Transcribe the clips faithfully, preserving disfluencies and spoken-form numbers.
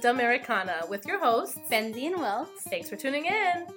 Americana with your hosts, Benzie and Will. Thanks for tuning in.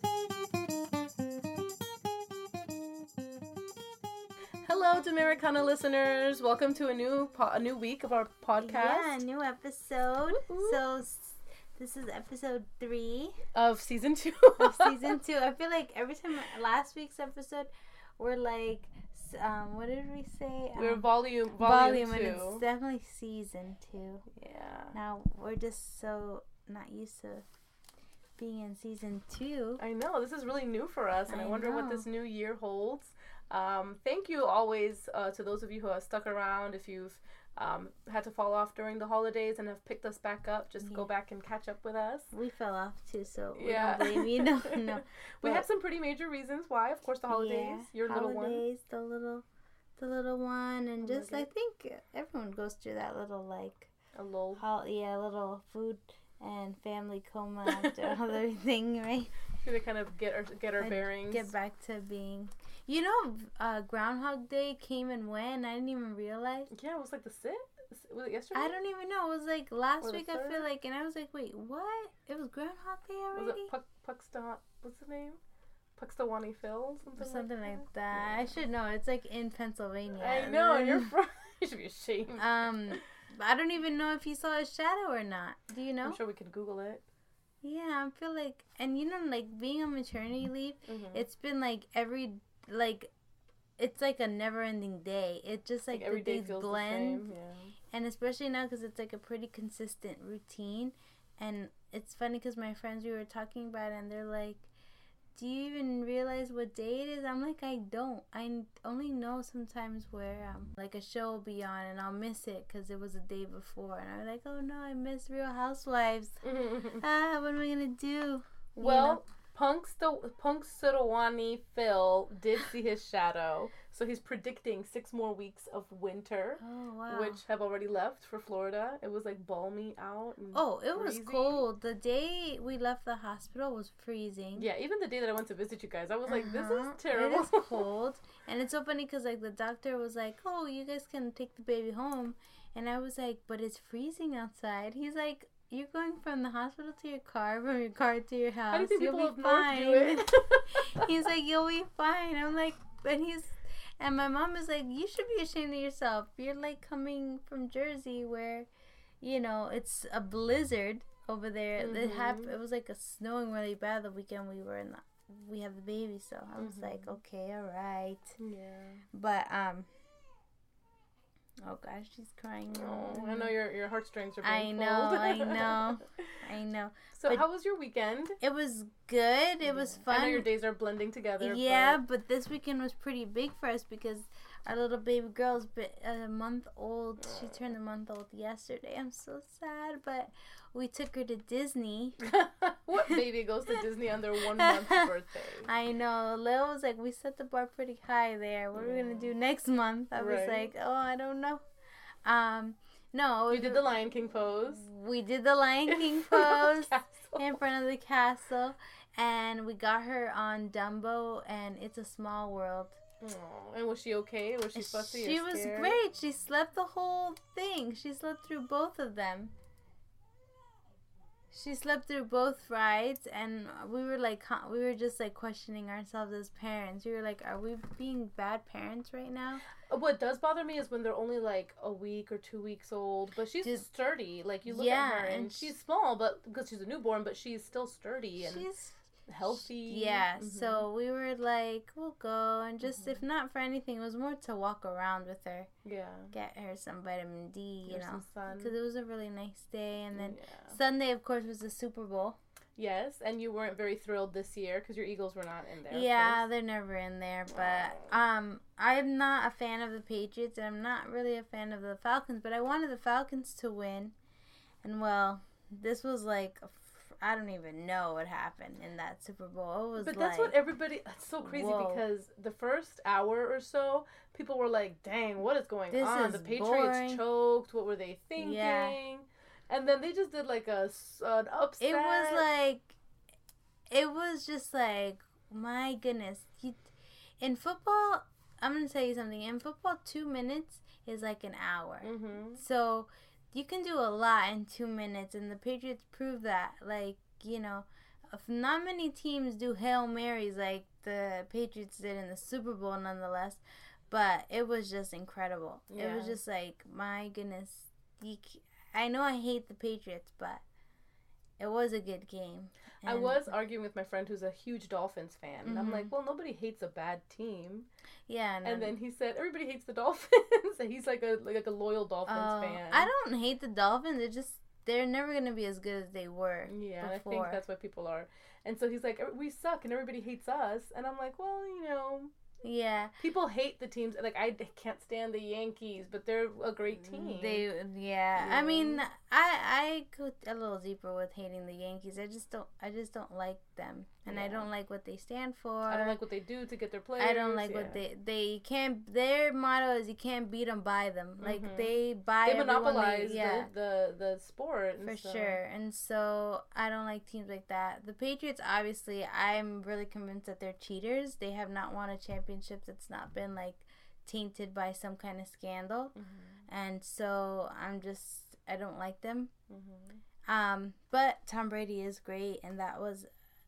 Hello, Americana listeners. Welcome to a new po- a new week of our podcast. Yeah, new episode. Woo-hoo. So this is episode three of season two. of season two. I feel like every time last week's episode, we're like, um, what did we say? We're um, volume volume, volume two. And it's definitely season two. Yeah. Now we're just so not used to being in season two. I know, this is really new for us, and I, I wonder know. what this new year holds. Um, thank you always uh, to those of you who have stuck around. If you've um, had to fall off during the holidays and have picked us back up, just yeah. go back and catch up with us. We fell off too, so we yeah. don't blame you. No, no. We have some pretty major reasons why. Of course, the holidays. Yeah, your holidays, little one. the little, the little one, and oh just I think everyone goes through that little like a lull. Hol- yeah, little food and family coma after other thing, right? To kind of get our get our and bearings. Get back to being. You know, uh, Groundhog Day came and went. I didn't even realize. Yeah, it was like the sixth. Was it yesterday? I don't even know. It was like last or week. I feel like, and I was like, wait, what? It was Groundhog Day already. Was it Puck Puxta? What's the name? Puxtawani Phil? Something, something like, like that. that. I should know. It's like in Pennsylvania. I know. You're from. You should be ashamed. Um, I don't even know if he saw his shadow or not. Do you know? I'm sure we could Google it. Yeah, I feel like, and you know, like being on maternity leave, mm-hmm. it's been like every, like, it's like a never-ending day. It just like, like every the day days feels blend, the same. Yeah. And especially now because it's like a pretty consistent routine, and it's funny because my friends, we were talking about it, and they're like, "Do you even realize what day it is?" I'm like, "I don't. I only know sometimes where um like a show will be on and I'll miss it because it was the day before, and I'm like, oh no, I missed Real Housewives. ah, what am I gonna do?" Well, Punxsutawney Phil did see his shadow, so he's predicting six more weeks of winter, oh, wow. which have already left for Florida. It was like balmy out. And oh, it freezing. was cold. The day we left the hospital was freezing. Yeah, even the day that I went to visit you guys, I was uh-huh. like, this is terrible. It is cold. And it's so funny because like the doctor was like, oh, you guys can take the baby home. And I was like, but it's freezing outside. He's like, you're going from the hospital to your car, from your car to your house. How do you think you'll people be up fine. north do it? He's like, you'll be fine. I'm like, and he's, and my mom is like, you should be ashamed of yourself. You're like coming from Jersey where, you know, it's a blizzard over there. Mm-hmm. It happened. It was like a snowing really bad the weekend we were in the, we have the baby. So I was mm-hmm. like, okay, all right. Yeah. But, um. Oh gosh, she's crying. Oh, I know your your heartstrings are I being know, pulled. I know, I know. So but how was your weekend? It was good. It yeah. was fun. I know your days are blending together. Yeah, but, but this weekend was pretty big for us because our little baby girl's a month old. She turned a month old yesterday. I'm so sad, but we took her to Disney. What baby goes to Disney on their one month birthday? I know. Lil was like, we set the bar pretty high there. What are we gonna do next month? I was right. like, oh, I don't know. Um, no. You did the Lion King pose. We did the Lion King pose in front of the castle, and we got her on Dumbo and It's a Small World. Oh, and was she okay? Was she fussy? She or was scared? great. She slept the whole thing. She slept through both of them. She slept through both rides, and we were like, we were just like questioning ourselves as parents. We were like, are we being bad parents right now? What does bother me is when they're only like a week or two weeks old, but she's just sturdy. Like you look yeah, at her, and, and she's small, but because she's a newborn, but she's still sturdy and she's healthy. Yeah. Mm-hmm. So we were like, we'll go, and just mm-hmm. if not for anything, it was more to walk around with her. Yeah. Get her some vitamin D, you Get know, sun. because it was a really nice day, and then yeah. Sunday, of course, was the Super Bowl. Yes, and you weren't very thrilled this year because your Eagles were not in there. Yeah, they're never in there. But um, I'm not a fan of the Patriots, and I'm not really a fan of the Falcons. But I wanted the Falcons to win, and well, this was like, I don't even know what happened in that Super Bowl. It was but like, that's what everybody. That's so crazy whoa. Because the first hour or so, people were like, "Dang, what is going this on? Is the Patriots boring. choked. What were they thinking?" Yeah. And then they just did like a an upset. It was like, it was just like, my goodness. You, in football, I'm going to tell you something. In football, two minutes is like an hour. Mm-hmm. So you can do a lot in two minutes, and the Patriots prove that. Like, you know, not many teams do Hail Marys like the Patriots did in the Super Bowl, nonetheless. But it was just incredible. Yeah. It was just like, my goodness. You, I know I hate the Patriots, but it was a good game. And I was arguing with my friend who's a huge Dolphins fan. And mm-hmm. I'm like, well, nobody hates a bad team. Yeah. No, and then he said, everybody hates the Dolphins. And he's like a like a loyal Dolphins uh, fan. I don't hate the Dolphins. They're just, they're never going to be as good as they were Yeah, before. I think that's what people are. And so he's like, we suck and everybody hates us. And I'm like, well, you know. Yeah. People hate the teams. Like, I can't stand the Yankees, but they're a great team. They, yeah. yeah. I mean, I I go a little deeper with hating the Yankees. I just don't, I just don't like them. And yeah. I don't like what they stand for. I don't like what they do to get their players. I don't like yeah. what they, they can't, their motto is you can't beat them, buy them. Like, mm-hmm. they buy They monopolize they, yeah. the, the, the sport. For so. sure. And so, I don't like teams like that. The Patriots, obviously, I'm really convinced that they're cheaters. They have not won a championship that's not been, like, tainted by some kind of scandal. Mm-hmm. And so, I'm just, I don't like them. Mm-hmm. Um, but Tom Brady is great, and that was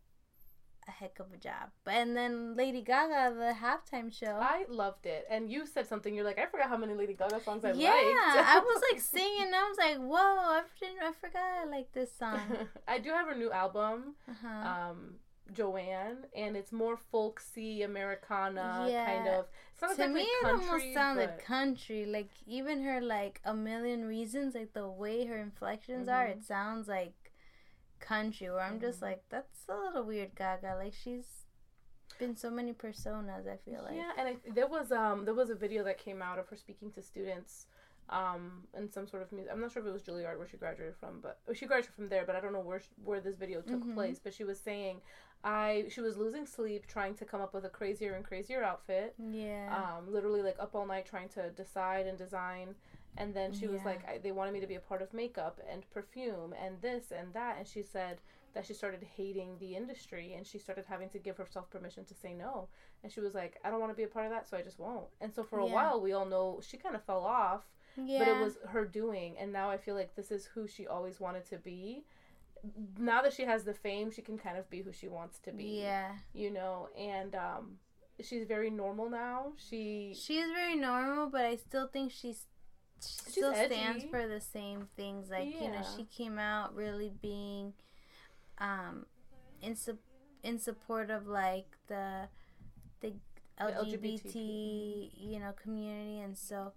a heck of a job. And then Lady Gaga, the halftime show. I loved it. And you said something, you're like, I forgot how many Lady Gaga songs I yeah, liked. Yeah, I was like singing, I was like, whoa, I, didn't, I forgot I liked this song. I do have her new album, uh-huh. um, Joanne, and it's more folksy, Americana, yeah. kind of. It's not to exactly me, country, it almost sounded but... country. Like, even her, like, A Million Reasons, like, the way her inflections mm-hmm. are, it sounds like country, where I'm mm-hmm. just like, that's a little weird, Gaga. Like, she's been so many personas, I feel like. Yeah, and I, there was um there was a video that came out of her speaking to students um in some sort of music. I'm not sure if it was Juilliard where she graduated from, but oh, she graduated from there, but I don't know where she, where this video took mm-hmm. place. But she was saying I she was losing sleep trying to come up with a crazier and crazier outfit. Yeah. Um, literally like up all night trying to decide and design. And then she yeah. was like, I, they wanted me to be a part of makeup and perfume and this and that. And she said that she started hating the industry and she started having to give herself permission to say no. And she was like, I don't want to be a part of that, so I just won't. And so for a yeah. while, we all know she kind of fell off. Yeah. But it was her doing. And now I feel like this is who she always wanted to be. Now that she has the fame, she can kind of be who she wants to be. Yeah. You know, and um, she's very normal now. She She is very normal, but I still think she's She still stands for the same things. Like, yeah. you know, she came out really being um, in, su- in support of, like, the, the, the L G B T, you know, community. And so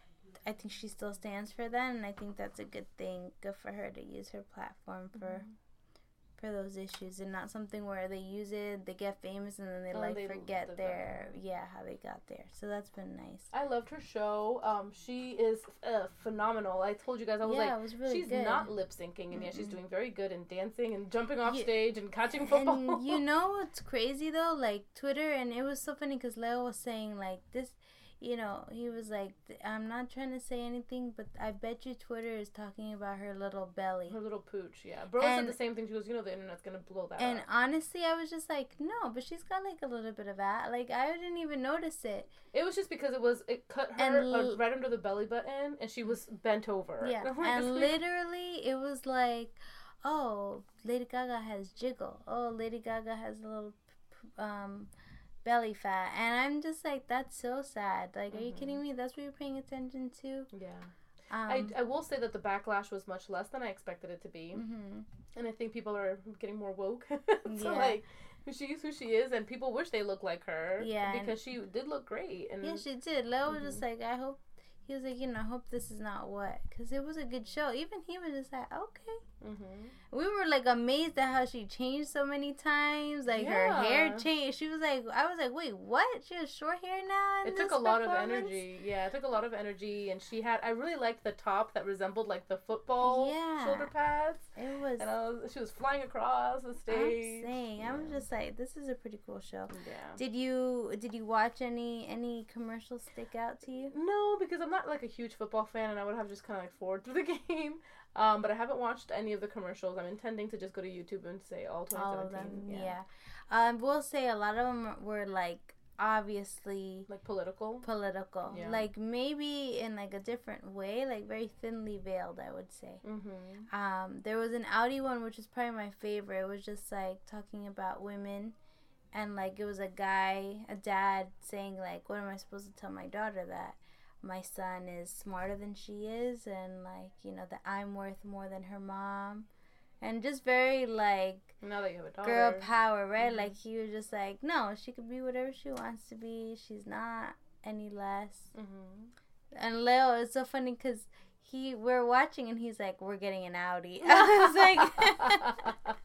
I think she still stands for that. And I think that's a good thing. Good for her to use her platform for... Mm-hmm. for those issues, and not something where they use it, they get famous, and then they oh, like they forget the their better. yeah how they got there. So that's been nice. I loved her show. Um, she is uh, phenomenal. I told you guys I was yeah, like, it was really she's good. Not lip syncing, and mm-hmm. yet she's doing very good in dancing and jumping off yeah. stage and catching football. And you know what's crazy though? Like Twitter, and it was so funny because Leo was saying like this. You know, he was like, I'm not trying to say anything, but I bet you Twitter is talking about her little belly. Her little pooch, yeah. Bro said the same thing. She goes, you know, the internet's going to blow that and up. And honestly, I was just like, no, but she's got like a little bit of that. Like, I didn't even notice it. It was just because it was, it cut her l- uh, right under the belly button, and she was bent over. Yeah, and literally, it was like, oh, Lady Gaga has jiggle. Oh, Lady Gaga has a little, um... belly fat, and I'm just like, that's so sad. Like, mm-hmm. are you kidding me? That's what you're paying attention to? Yeah. Um, I, I will say that the backlash was much less than I expected it to be, mm-hmm. and I think people are getting more woke to yeah. like who she is, who she is, and people wish they looked like her. Yeah, because she did look great. And yeah, she did. Leo mm-hmm. was just like, I hope. He was like, you know, I hope this is not what, because it was a good show. Even he was just like, okay. Mm-hmm. We were like amazed at how she changed so many times. Like yeah. her hair changed. She was like, I was like, wait, what? She has short hair now. It took a lot of energy. Yeah, it took a lot of energy, and she had. I really liked the top that resembled like the football yeah. shoulder pads. It was. And I was, she was flying across the stage. I'm saying, yeah. I was just like, this is a pretty cool show. Yeah. Did you did you watch any any commercials stick out to you? No, because I'm not like a huge football fan, and I would have just kind of like forward through the game. Um, but I haven't watched any of the commercials. I'm intending to just go to YouTube and say all twenty seventeen. All of them, yeah. yeah. Um, we'll say a lot of them were like obviously like political. Political, yeah. Like maybe in like a different way, like very thinly veiled, I would say. Mm-hmm. Um, there was an Audi one which is probably my favorite. It was just like talking about women, and like it was a guy, a dad saying like, "What am I supposed to tell my daughter that my son is smarter than she is, and like you know that I'm worth more than her mom." And just very, like, now that you have a daughter. Girl power, right? Mm-hmm. Like, he was just like, no, she could be whatever she wants to be. She's not any less. Mm-hmm. And Leo, it's so funny because he, we're watching and he's like, we're getting an Audi. I was like...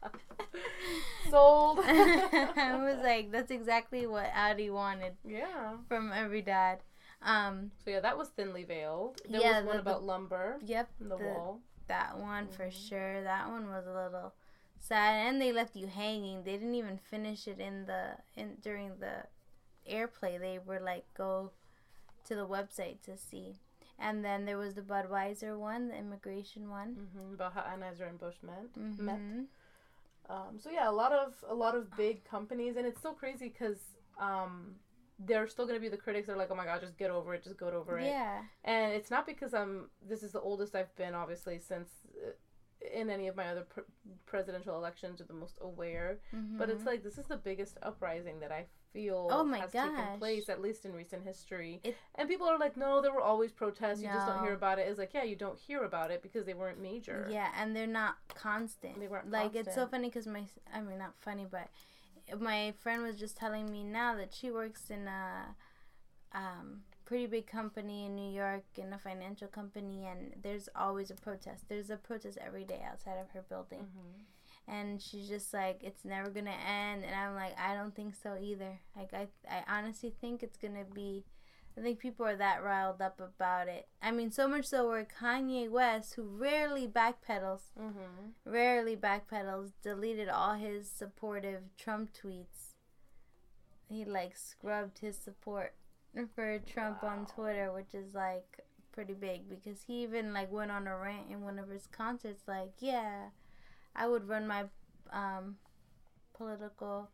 Sold. I was like, that's exactly what Audi wanted. Yeah. From every dad. Um, so, yeah, that was thinly veiled. There yeah, was one the, about lumber. Yep. In the, the wall. That one mm-hmm. for sure. That one was a little sad, and they left you hanging. They didn't even finish it in the in during the airplay. They were like, go to the website to see. And then there was the Budweiser one, the immigration one, mm-hmm. about how Anheuser and Busch met. Mm-hmm. met. Um, so yeah, a lot of a lot of big companies, and it's so crazy because. Um, they're still going to be the critics that are like, oh my god, just get over it, just get over it. Yeah. And it's not because I'm, this is the oldest I've been, obviously, since uh, in any of my other pr- presidential elections, or the most aware. Mm-hmm. But it's like, this is the biggest uprising that I feel oh my has gosh. taken place, at least in recent history. It, and people are like, no, there were always protests, you no. just don't hear about it. It's like, yeah, you don't hear about it because they weren't major. Yeah, and they're not constant. They weren't like, constant. It's so funny because my, I mean, not funny, but my friend was just telling me now that she works in a um, pretty big company in New York, in a financial company, and there's always a protest. There's a protest every day outside of her building. Mm-hmm. And she's just like, it's never going to end. And I'm like, I don't think so either. Like, I, I honestly think it's going to be, I think people are that riled up about it. I mean, so much so where Kanye West, who rarely backpedals, mm-hmm. rarely backpedals, deleted all his supportive Trump tweets. He, like, scrubbed his support for Trump wow. on Twitter, which is, like, pretty big. Because he even, like, went on a rant in one of his concerts, like, yeah, I would run my um, political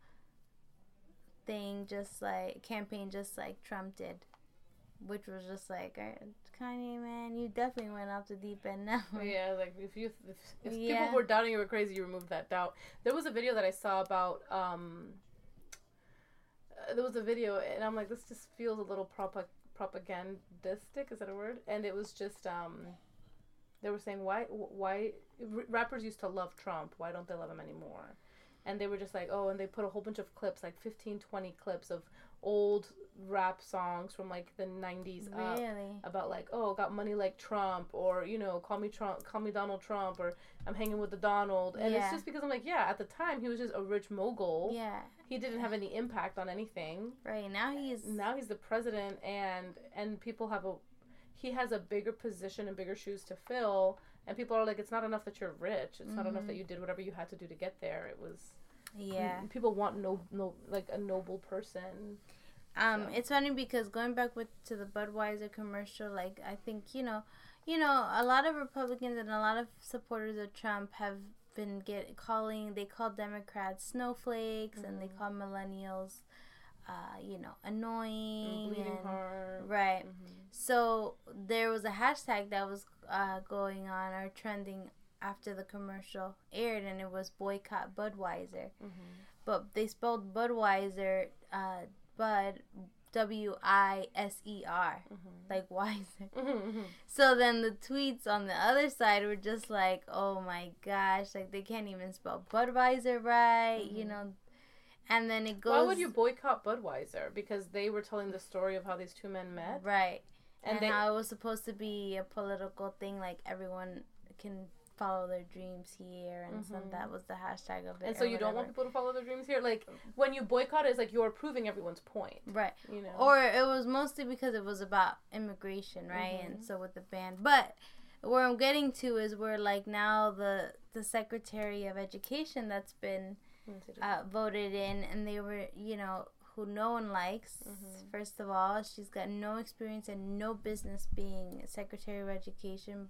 thing just like, campaign just like Trump did. Which was just like, Kanye, man, you definitely went off the deep end now. Yeah, like if you if, if yeah. people were doubting you were crazy, you removed that doubt. There was a video that I saw about um. Uh, there was a video, and I'm like, this just feels a little prop- propagandistic. Is that a word? And it was just um, they were saying why why r- rappers used to love Trump. Why don't they love him anymore? And they were just like, oh, and they put a whole bunch of clips, like fifteen, twenty clips of old rap songs from like the nineties up really? About like, oh, got money like Trump, or you know, call me Trump, call me Donald Trump, or I'm hanging with the Donald. And yeah. it's just because I'm like, yeah, at the time he was just a rich mogul. Yeah. He didn't have any impact on anything. Right. Now he's now he's the president, and and people have a he has a bigger position and bigger shoes to fill, and people are like, it's not enough that you're rich. It's mm-hmm. not enough that you did whatever you had to do to get there. It was yeah. People want no no like a noble person. Um, so. It's funny because going back with to the Budweiser commercial, like I think you know, you know, a lot of Republicans and a lot of supporters of Trump have been get calling. They call Democrats snowflakes, mm-hmm. and they call millennials, uh, you know, annoying, bleeding and, heart. Right. Mm-hmm. So there was a hashtag that was uh, going on or trending after the commercial aired, and it was boycott Budweiser. Mm-hmm. But they spelled Budweiser, uh, Bud, W I S E R, mm-hmm. like wiser. Mm-hmm. So then the tweets on the other side were just like, oh my gosh, like they can't even spell Budweiser right, mm-hmm. you know. And then it goes. Why would you boycott Budweiser? Because they were telling the story of how these two men met, right? And, and they, how it was supposed to be a political thing, like everyone can follow their dreams here, and mm-hmm. so that was the hashtag of it. And so you whatever. don't want people to follow their dreams here? Like, when you boycott it, it's like you're proving everyone's point. Right. You know? Or it was mostly because it was about immigration, right? Mm-hmm. And so with the ban. But where I'm getting to is where, like, now the, the Secretary of Education that's been uh, voted in, and they were, you know, who no one likes, mm-hmm. first of all. She's got no experience and no business being Secretary of Education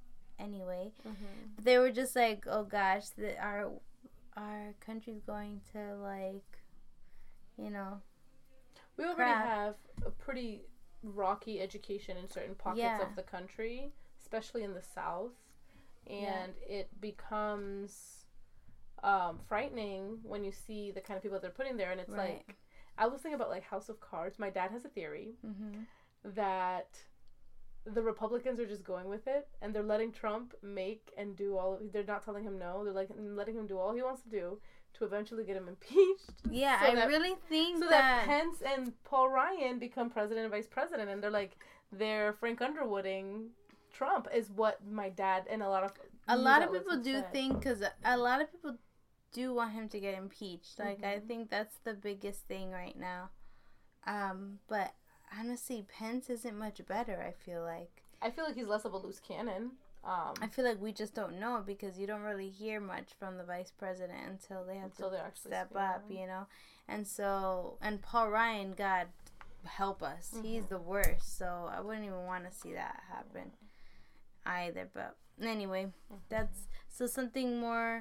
anyway. Mm-hmm. But they were just like, oh gosh, the, our our country's going to, like, you know. We already crap. have a pretty rocky education in certain pockets Yeah. of the country, especially in the South. And yeah. it becomes um, frightening when you see the kind of people that they're putting there. And it's right. like, I was thinking about like House of Cards. My dad has a theory mm-hmm. that the Republicans are just going with it, and they're letting Trump make and do all of, they're not telling him no, they're like letting him do all he wants to do to eventually get him impeached. Yeah, so I that, really think so that... that Pence and Paul Ryan become president and vice president, and they're like, they're Frank Underwooding Trump, is what my dad and a lot of a lot of people do said. think, because a lot of people do want him to get impeached. Like, mm-hmm. I think that's the biggest thing right now. Um, but honestly, Pence isn't much better, I feel like. I feel like he's less of a loose cannon. Um, I feel like we just don't know, because you don't really hear much from the vice president until they have until to step up, you know? And so, and Paul Ryan, God help us. Mm-hmm. He's the worst. So I wouldn't even want to see that happen either. But anyway, mm-hmm. that's, so something more,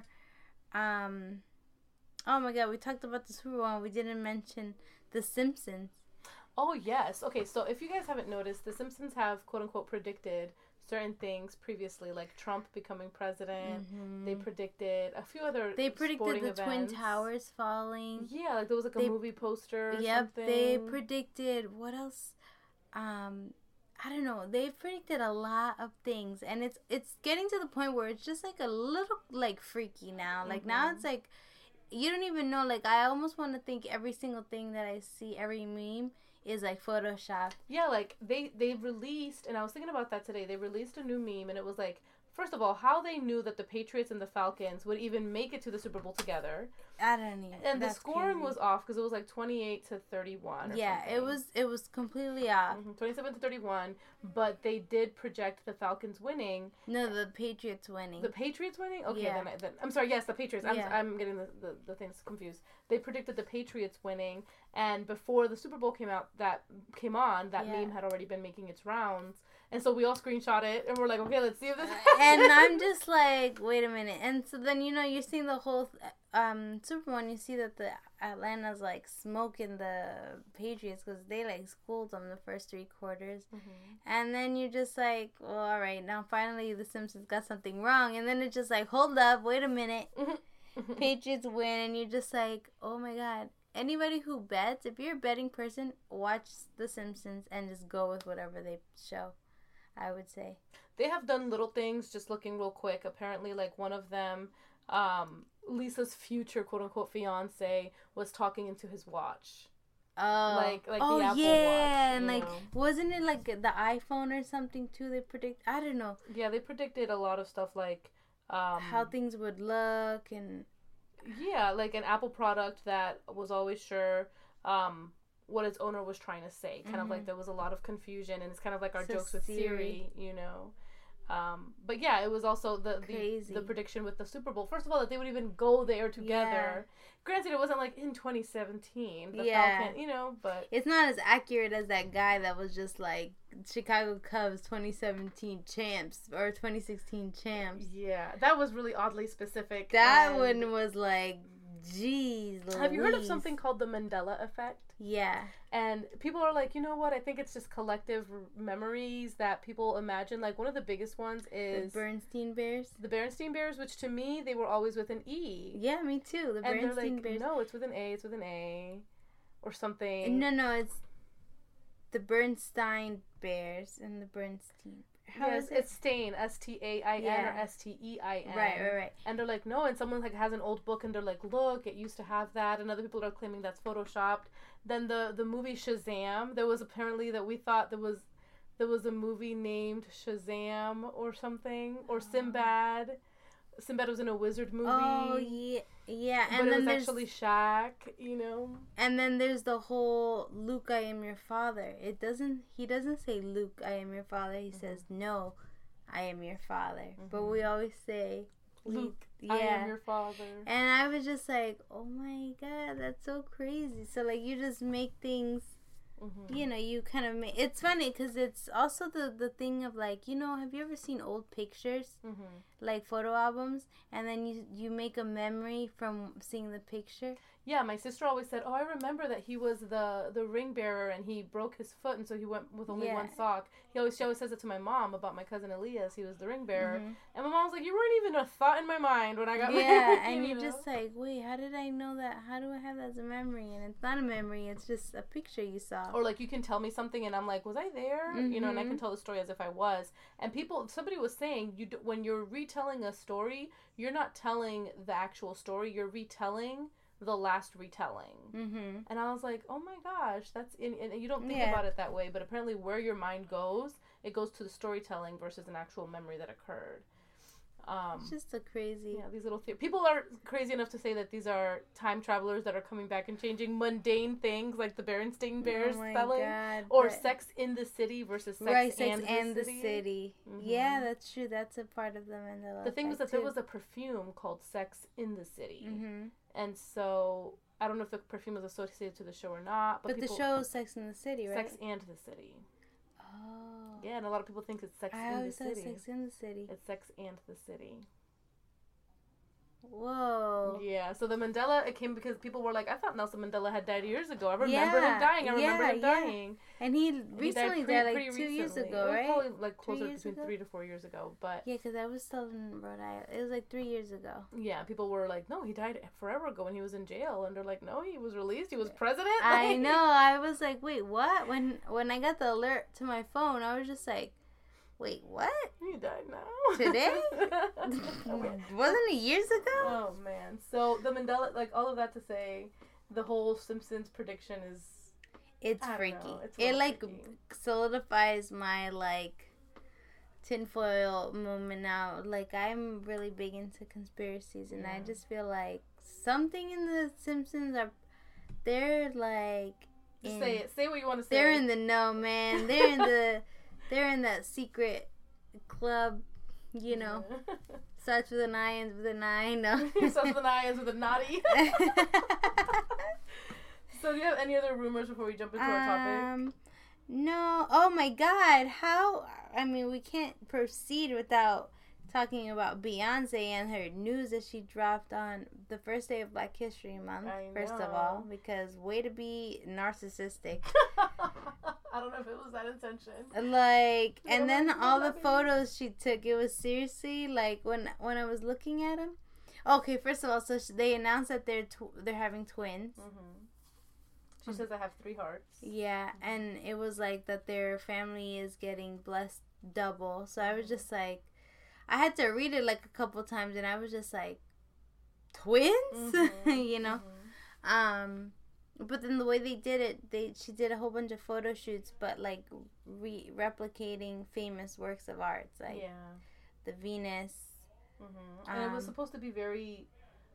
um, oh my God, we talked about the Super Bowl and we didn't mention The Simpsons. Oh, yes. Okay, so if you guys haven't noticed, The Simpsons have, quote-unquote, predicted certain things previously, like Trump becoming president. Mm-hmm. They predicted a few other They predicted the events. Twin Towers falling. Yeah, like there was like a they, movie poster or yep, something. They predicted, what else? Um, I don't know. They predicted a lot of things, and it's it's getting to the point where it's just like a little like freaky now. Like mm-hmm. now it's like, you don't even know. Like I almost want to think every single thing that I see, every meme, is like Photoshop. Yeah, like they they released, and I was thinking about that today. They released a new meme, and it was like, first of all, how they knew that the Patriots and the Falcons would even make it to the Super Bowl together. I don't even. And the scoring crazy. was off because it was like twenty-eight to thirty-one. Or yeah, something. it was it was completely off. Mm-hmm, twenty-seven to thirty-one, but they did project the Falcons winning. No, the Patriots winning. The Patriots winning? Okay, yeah. then, I, then I'm sorry. Yes, the Patriots. I'm yeah. I'm getting the, the the things confused. They predicted the Patriots winning, and before the Super Bowl came out, that came on, that yeah. meme had already been making its rounds. And so we all screenshot it, and we're like, okay, let's see if this happens. And I'm just like, wait a minute. And so then, you know, you're seeing the whole um, Super Bowl, and you see that the Atlanta's, like, smoking the Patriots because they, like, schooled them the first three quarters. Mm-hmm. And then you're just like, well, all right, now finally the Simpsons got something wrong. And then it's just like, hold up, wait a minute. Patriots win, and you're just like, oh, my God. Anybody who bets, if you're a betting person, watch The Simpsons and just go with whatever they show. I would say. They have done little things, just looking real quick. Apparently, like, one of them, um, Lisa's future quote-unquote fiance was talking into his watch. Oh. Like, like oh, the Apple yeah. Watch. And, like, know? wasn't it, like, the iPhone or something, too? They predict... I don't know. Yeah, they predicted a lot of stuff, like... Um, how things would look and... Yeah, like an Apple product that was always sure... Um, what its owner was trying to say. Kind mm-hmm. of like there was a lot of confusion, and it's kind of like our so jokes with Siri, Siri you know. Um, but yeah, it was also the, the the prediction with the Super Bowl. First of all, that they would even go there together. Yeah. Granted, it wasn't like in twenty seventeen. The yeah. Falcon, you know, but... It's not as accurate as that guy that was just like Chicago Cubs twenty seventeen champs or twenty sixteen champs. Yeah, that was really oddly specific. That and... one was like... Jeez Louise. Have you heard of something called the Mandela effect? Yeah. And people are like, you know what? I think it's just collective memories that people imagine. Like, one of the biggest ones is... The Bernstein Bears? The Bernstein Bears, which to me, they were always with an E. Yeah, me too. The and Bernstein like, Bears. No, it's with an A. It's with an A. Or something. No, no, it's the Bernstein Bears and the Bernstein How yes, is it? It's Stain, S T A I N yeah. or S T E I N. Right, right, right. And they're like, no, and someone like has an old book and they're like, look, it used to have that, and other people are claiming that's photoshopped. Then the the movie Shazam, there was apparently that we thought there was there was a movie named Shazam or something, or Sinbad. Sinbad was in a wizard movie. Oh yeah, yeah. And but then it was there's, actually Shaq, you know. And then there's the whole Luke, I am your father. It doesn't. He doesn't say Luke, I am your father. He mm-hmm. says no, I am your father. Mm-hmm. But we always say Luke, yeah. I am your father. And I was just like, oh my God, that's so crazy. So like, you just make things. Mm-hmm. You know, you kind of make... It's funny because it's also the, the thing of, like, you know, have you ever seen old pictures? Mm-hmm. Like, photo albums? And then you you make a memory from seeing the picture? Yeah, my sister always said, "Oh, I remember that he was the the ring bearer and he broke his foot and so he went with only Yeah. one sock." He always she always says it to my mom about my cousin Elias. He was the ring bearer, Mm-hmm. and my mom was like, "You weren't even a thought in my mind when I got Yeah, married." and you you're know? just like, wait, how did I know that? How do I have that as a memory? And it's not a memory; it's just a picture you saw. Or like you can tell me something and I'm like, "Was I there?" Mm-hmm. You know, and I can tell the story as if I was. And people, somebody was saying, you do, when you're retelling a story, you're not telling the actual story; you're retelling the last retelling. Mm-hmm. And I was like, oh my gosh, that's in, and you don't think Yeah. about it that way, but apparently where your mind goes, it goes to the storytelling versus an actual memory that occurred. Um, It's just so crazy. yeah, these little the- people are crazy enough to say that these are time travelers that are coming back and changing mundane things like the Berenstain Bears oh my spelling, God, or but- Sex in the City versus Sex, right, sex and, and the the City. city. Mhm. Yeah, that's true. That's a part of the Mandela The thing was that effect, there too. was a perfume called Sex in the City, Mm-hmm. and so I don't know if the perfume was associated to the show or not, but, But people, the show is Sex in the City, right? Sex and the City. Oh. Yeah, and a lot of people think it's Sex I in the always thought City. Sex in the City. It's Sex and the City. Whoa. Yeah, so the Mandela, it came because people were like, I thought Nelson Mandela had died years ago. I remember Yeah, him dying. I remember yeah, him yeah. dying. And he And recently he died, pre- like pretty two years recently. ago, It was right? probably like Three closer years between ago? three to four years ago. But Yeah, because I was still in Rhode Island. It was like three years ago. yeah, people were like, no, he died forever ago when he was in jail. And they're like, no, he was released. He was president. I Like- know. I was like, wait, what? When when I got the alert to my phone, I was just like, wait, what? He died now. Today? Okay. Wasn't it years ago? Oh man. So the Mandela, like all of that to say, the whole Simpsons prediction is It's I don't freaky. know, it's a It little like freaky. solidifies my like tinfoil moment now. Like I'm really big into conspiracies, and I Yeah. just feel like something in the Simpsons are they're like just in, say it. Say what you want to say. they're in the know, man. They're in the they're in that secret club, you know. Starts with an I, ends with an I. No. Starts with an I, ends with a naughty. So do you have any other rumors before we jump into our topic? Um, no. Oh my God. How? I mean, we can't proceed without talking about Beyonce and her news that she dropped on the first day of Black History Month. I First of know. all, because way to be narcissistic. I don't know if it was that intention. Like, Yeah, and then like, all what the that photos she took, it was seriously like when when I was looking at them. Okay, first of all, so sh- they announced that they're tw- they're having twins. Mm-hmm. She says I have three hearts. Yeah, and it was like that their family is getting blessed double. So I was just like, I had to read it like a couple times, and I was just like, twins, Mhm, you know. mhm. Um, but then the way they did it, they she did a whole bunch of photo shoots, but like re- replicating famous works of art, like Yeah. the Venus. Mm-hmm. And it was Um, supposed to be very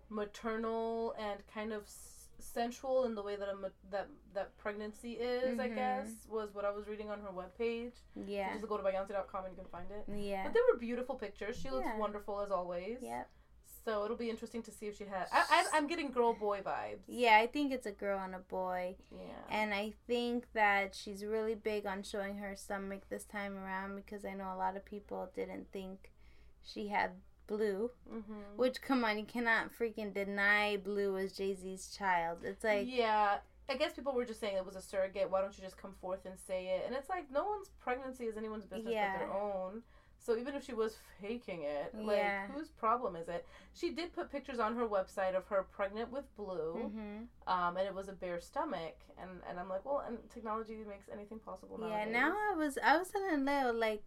maternal and kind of s- sensual in the way that a ma- that that pregnancy is. I Mhm. guess was what I was reading on her webpage. Yeah, Just go to Beyonce dot com and you can find it. yeah, But they were beautiful pictures. She looks Yeah. wonderful as always. yep. So it'll be interesting to see if she had. I, I, I'm getting girl boy vibes. Yeah, I think it's a girl and a boy. Yeah. And I think that she's really big on showing her stomach this time around because I know a lot of people didn't think she had Blue. Mm-hmm. Which, come on, you cannot freaking deny Blue as Jay-Z's child. It's like, yeah. I guess people were just saying it was a surrogate. Why don't you just come forth and say it? And it's like no one's pregnancy is anyone's business Yeah. but their own. So even if she was faking it, like Yeah. whose problem is it? She did put pictures on her website of her pregnant with Blue, hmm um, and it was a bare stomach. And, and I'm like, well, and technology makes anything possible yeah. nowadays. Now I was, I was telling Leo, like,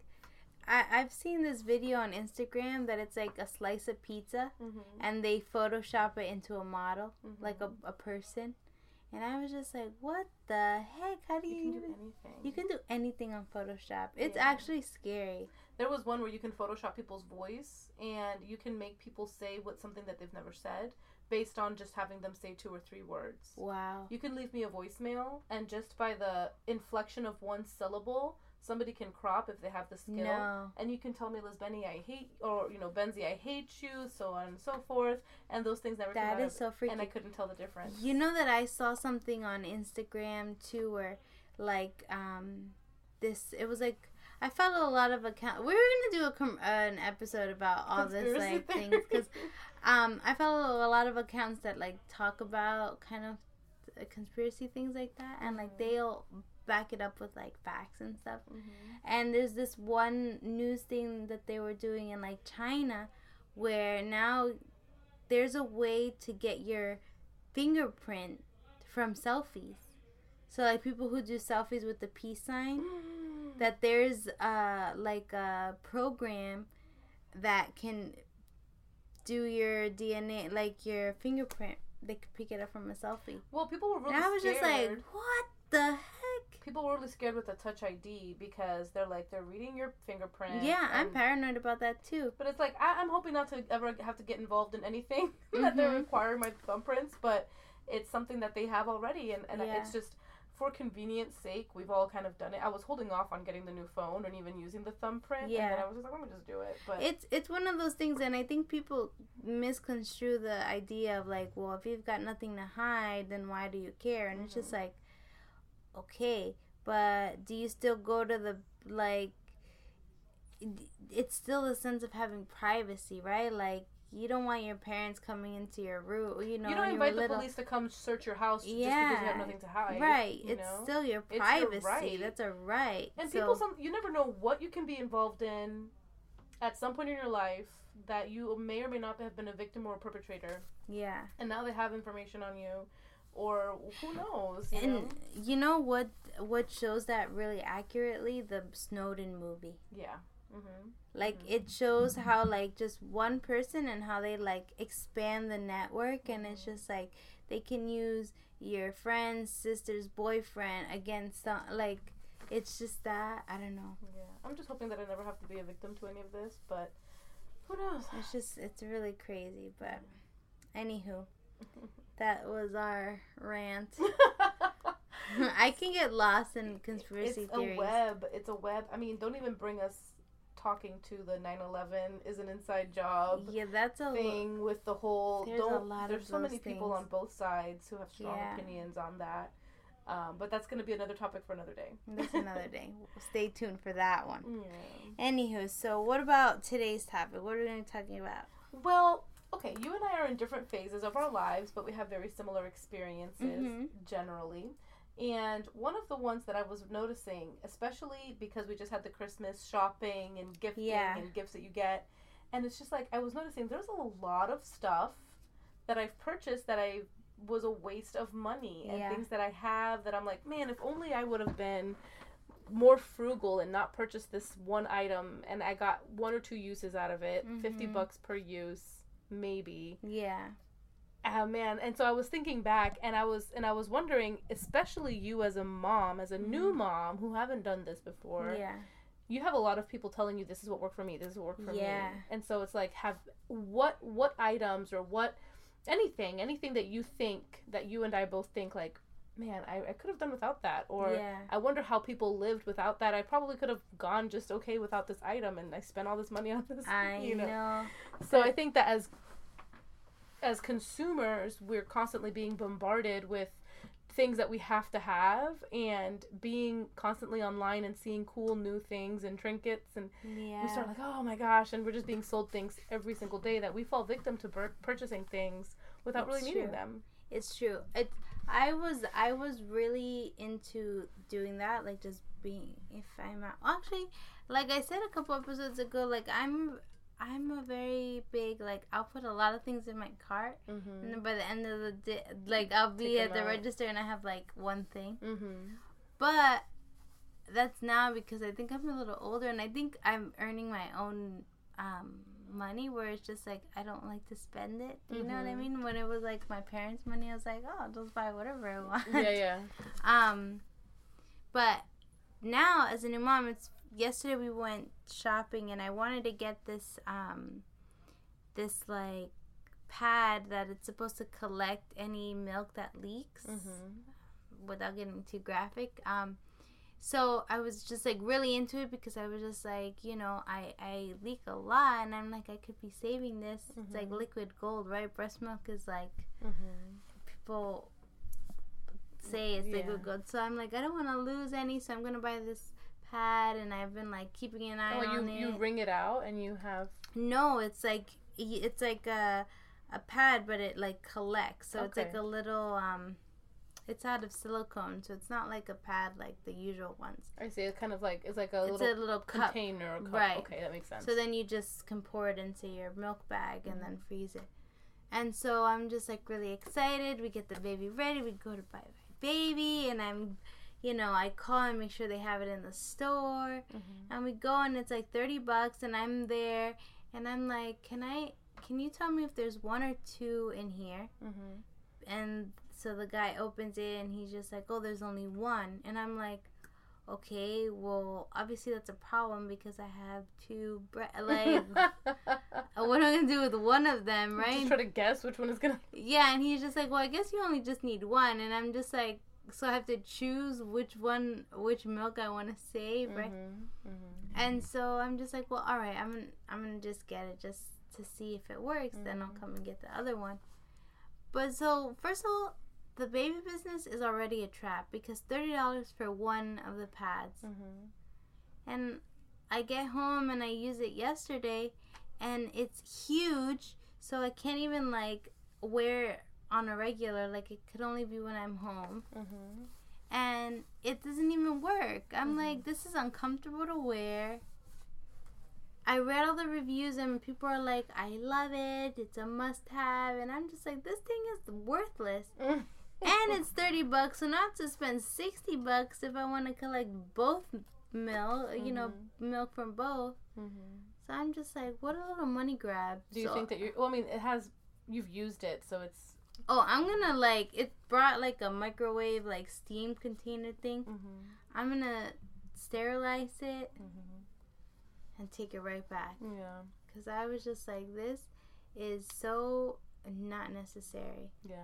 I I've seen this video on Instagram that it's like a slice of pizza, Mm-hmm. and they Photoshop it into a model, Mhm. like a a person, and I was just like, what the heck? How do You you? can do even- anything. You can do anything on Photoshop. It's Yeah. actually scary. There was one where you can Photoshop people's voice and you can make people say what something that they've never said based on just having them say two or three words. Wow. You can leave me a voicemail and just by the inflection of one syllable, somebody can crop if they have the skill. No. And you can tell me, Liz Benny, I hate, or, you know, Benzie, I hate you, so on and so forth. And those things never came That out is of so it. freaky. And I couldn't tell the difference. You know that I saw something on Instagram too where like um this it was like I follow a lot of accounts. We were gonna do a com- uh, an episode about all Conspiracy this like things because um I follow a lot of accounts that like talk about kind of uh, conspiracy things like that, and like they'll back it up with like facts and stuff. Mm-hmm. And there's this one news thing that they were doing in like China, where now there's a way to get your fingerprint from selfies. So like people who do selfies with the peace sign. That there's uh like a program that can do your D N A, like your fingerprint. They could pick it up from a selfie. Well, people were really and I was scared. just like, what the heck? People were really scared with the Touch I D because they're like, they're reading your fingerprint. Yeah, I'm paranoid about that too. But it's like, I, I'm hoping not to ever have to get involved in anything mm-hmm. that they're requiring my thumbprints, but it's something that they have already, and, and yeah. it's just... For convenience sake, we've all kind of done it. I was holding off on getting the new phone and even using the thumbprint. Yeah. And then I was just like, let me just do it. But it's it's one of those things, and I think people misconstrue the idea of like, well, if you've got nothing to hide, then why do you care? And mm-hmm. it's just like, okay, but do you still go to the, like, it's still a sense of having privacy, right? Like, you don't want your parents coming into your room, you know. You don't invite the little... police to come search your house yeah. just because you have nothing to hide. Right. You it's know? Still your privacy. Your right. That's a right. And so... people, some you never know what you can be involved in at some point in your life that you may or may not have been a victim or a perpetrator. Yeah. And now they have information on you, or who knows? You and know? you know what? What shows that really accurately? The Snowden movie. Yeah. Mm-hmm. Like mm-hmm. it shows how like just one person and how they like expand the network, and it's just like they can use your friend's sister's boyfriend against some, like it's just that I don't know. Yeah, I'm just hoping that I never have to be a victim to any of this, but who knows? It's just it's really crazy, but anywho, that was our rant. I can get lost in conspiracy it's theories. It's a web. It's a web. I mean, don't even bring us talking to the nine eleven is an inside job. Yeah, that's a thing with the whole. There's don't, a lot There's of so many things. people on both sides who have strong yeah. opinions on that. Um, but that's going to be another topic for another day. That's another day. Stay tuned for that one. Yeah. Anywho, so what about today's topic? What are we going to be talking about? Well, okay, you and I are in different phases of our lives, but we have very similar experiences mm-hmm. generally. And one of the ones that I was noticing, especially because we just had the Christmas shopping and gifting yeah. and gifts that you get, and it's just like I was noticing there's a lot of stuff that I've purchased that I was a waste of money, and yeah. things that I have that I'm like, man, if only I would have been more frugal and not purchased this one item, and I got one or two uses out of it, mm-hmm. fifty bucks per use, maybe. Yeah. Oh man, and so I was thinking back, and I was and I was wondering, especially you as a mom, as a mm-hmm. new mom who haven't done this before. Yeah. You have a lot of people telling you this is what worked for me, this is what worked for yeah. me. And so it's like, have what what items or what anything, anything that you think that you and I both think like, man, I, I could have done without that, or yeah. I wonder how people lived without that. I probably could have gone just okay without this item, and I spent all this money on this. I you know. know. So I think that as as consumers, we're constantly being bombarded with things that we have to have, and being constantly online and seeing cool new things and trinkets, and yeah. we start like, oh my gosh, and we're just being sold things every single day that we fall victim to bur- purchasing things without it's really needing true. them. It's true. It. I was I was really into doing that, like just being if I'm out. Actually, like I said a couple episodes ago, like I'm. I'm a very big, like, I'll put a lot of things in my cart, mm-hmm. and then by the end of the day, like, I'll be Take at the out. register and I have, like, one thing. Mm-hmm. But that's now because I think I'm a little older, and I think I'm earning my own um, money, where it's just, like, I don't like to spend it. You mm-hmm. know what I mean? When it was, like, my parents' money, I was like, oh, I'll just buy whatever I want. Yeah, yeah. um, but now, as a new mom, it's yesterday we went shopping, and I wanted to get this um this like pad that it's supposed to collect any milk that leaks mm-hmm. without getting too graphic. Um so I was just like really into it because I was just like, you know, I I leak a lot, and I'm like, I could be saving this. Mm-hmm. It's like liquid gold, right? Breast milk is like mm-hmm. people say it's yeah. liquid gold, so I'm like, I don't want to lose any, so I'm gonna buy this pad, and I've been like keeping an eye oh, on you, it. You wring it out and you have. No, it's like it's like a a pad, but it like collects. So okay. It's like a little um. It's out of silicone, so it's not like a pad like the usual ones. I see. It's kind of like it's like a it's little, a little container or cup. Right. Okay, that makes sense. So then you just can pour it into your milk bag and mm-hmm. then freeze it. And so I'm just like really excited. We get the baby ready. We go to buy my baby, and I'm, you know, I call and make sure they have it in the store. Mm-hmm. And we go, and it's like thirty bucks, and I'm there, and I'm like, can I? Can you tell me if there's one or two in here? Mm-hmm. And so the guy opens it, and he's just like, oh, there's only one. And I'm like, okay, well, obviously that's a problem because I have two, bre- like, what am I going to do with one of them, right? Just try to guess which one is going to... Yeah, and he's just like, well, I guess you only just need one. And I'm just like, so I have to choose which one, which milk I want to save, right? Mm-hmm, mm-hmm. And so I'm just like, well, all right, I'm gonna, I'm going to just get it just to see if it works. Mm-hmm. Then I'll come and get the other one. But so, first of all, the baby business is already a trap because thirty dollars for one of the pads. Mm-hmm. And I get home and I use it yesterday and it's huge, so I can't even like wear it on a regular. Like it could only be when I'm home. Mm-hmm. And it doesn't even work. I'm mm-hmm. like, this is uncomfortable to wear. I read all the reviews and people are like, I love it, it's a must-have. And I'm just like, this thing is worthless. And it's thirty bucks, so not to spend sixty bucks if I want to collect both milk, mm-hmm. you know, milk from both. Mm-hmm. So I'm just like, what a little money grab. Do you so, think that you, well, I mean, it has, you've used it, so it's. Oh, I'm going to like, it brought like a microwave, like steam container thing. Mm-hmm. I'm going to sterilize it mm-hmm. and take it right back. Yeah. Because I was just like, this is so not necessary. Yeah.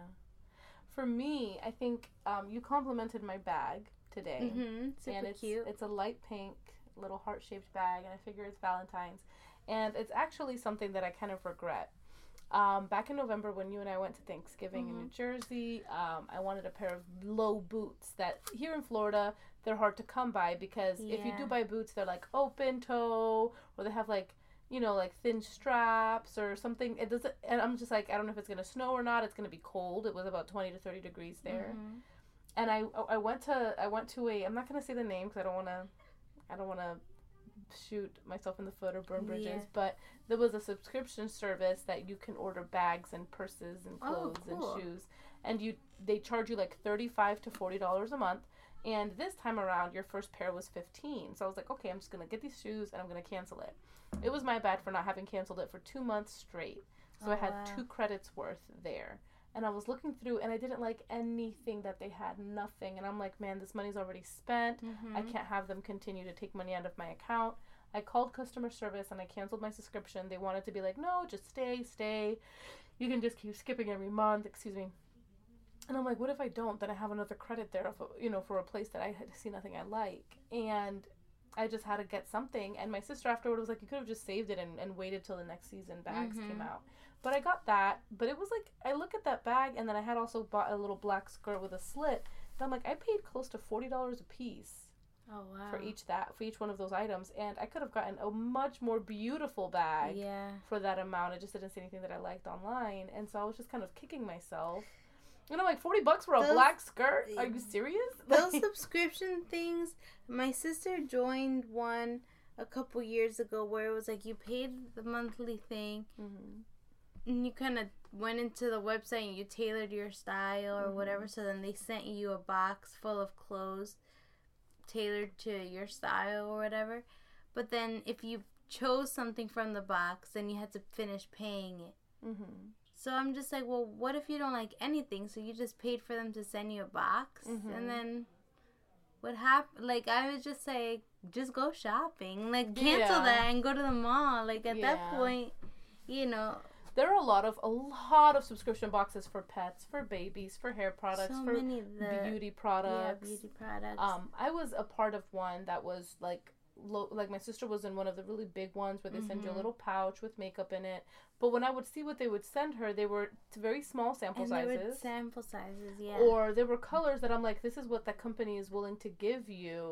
For me, I think um, you complimented my bag today. Mm-hmm. Super and it's, cute. It's a light pink, little heart-shaped bag, and I figure it's Valentine's. And it's actually something that I kind of regret. Um, back in November when you and I went to Thanksgiving mm-hmm. in New Jersey, um, I wanted a pair of low boots that here in Florida, they're hard to come by because yeah. if you do buy boots, they're like open toe or they have like, you know, like thin straps or something. It doesn't, and I'm just like, I don't know if it's gonna snow or not. It's gonna be cold. It was about twenty to thirty degrees there, mm-hmm. and I I went to I went to a I'm not gonna say the name because I don't wanna I don't wanna shoot myself in the foot or burn bridges. Yeah. But there was a subscription service that you can order bags and purses and clothes oh, cool. and shoes, and you they charge you like thirty-five to forty dollars a month. And this time around, your first pair was fifteen. So I was like, okay, I'm just gonna get these shoes and I'm gonna cancel it. It was my bad for not having canceled it for two months straight. So oh, I had wow. two credits worth there. And I was looking through and I didn't like anything that they had, nothing. And I'm like, man, this money's already spent. Mm-hmm. I can't have them continue to take money out of my account. I called customer service and I canceled my subscription. They wanted to be like, no, just stay, stay. You can just keep skipping every month, excuse me. And I'm like, what if I don't? Then I have another credit there, for, you know, for a place that I had see nothing I like. And I just had to get something. And my sister afterward was like, you could have just saved it and, and waited till the next season bags mm-hmm. came out. But I got that. But it was like, I look at that bag, and then I had also bought a little black skirt with a slit. And I'm like, I paid close to forty dollars a piece. Oh, wow. For each that, for each one of those items. And I could have gotten a much more beautiful bag yeah. for that amount. I just didn't see anything that I liked online. And so I was just kind of kicking myself. And I'm like, forty bucks for a those, black skirt? Are you serious? Those subscription things, my sister joined one a couple years ago where it was like you paid the monthly thing mm-hmm. and you kind of went into the website and you tailored your style or mm-hmm. whatever. So then they sent you a box full of clothes tailored to your style or whatever. But then if you chose something from the box, then you had to finish paying it. Mm-hmm. So I'm just like, well, what if you don't like anything? So you just paid for them to send you a box? Mm-hmm. And then what happened? Like, I would just say, just go shopping. Like, cancel yeah. that and go to the mall. Like, at yeah. that point, you know. There are a lot of, a lot of subscription boxes for pets, for babies, for hair products, so for many of the, beauty products. Yeah, beauty products. Um, I was a part of one that was, like, Lo- like my sister was in one of the really big ones where they mm-hmm. send you a little pouch with makeup in it. But when I would see what they would send her, they were very small sample and sizes. They were sample sizes, yeah. Or there were colors that I'm like, this is what that company is willing to give you.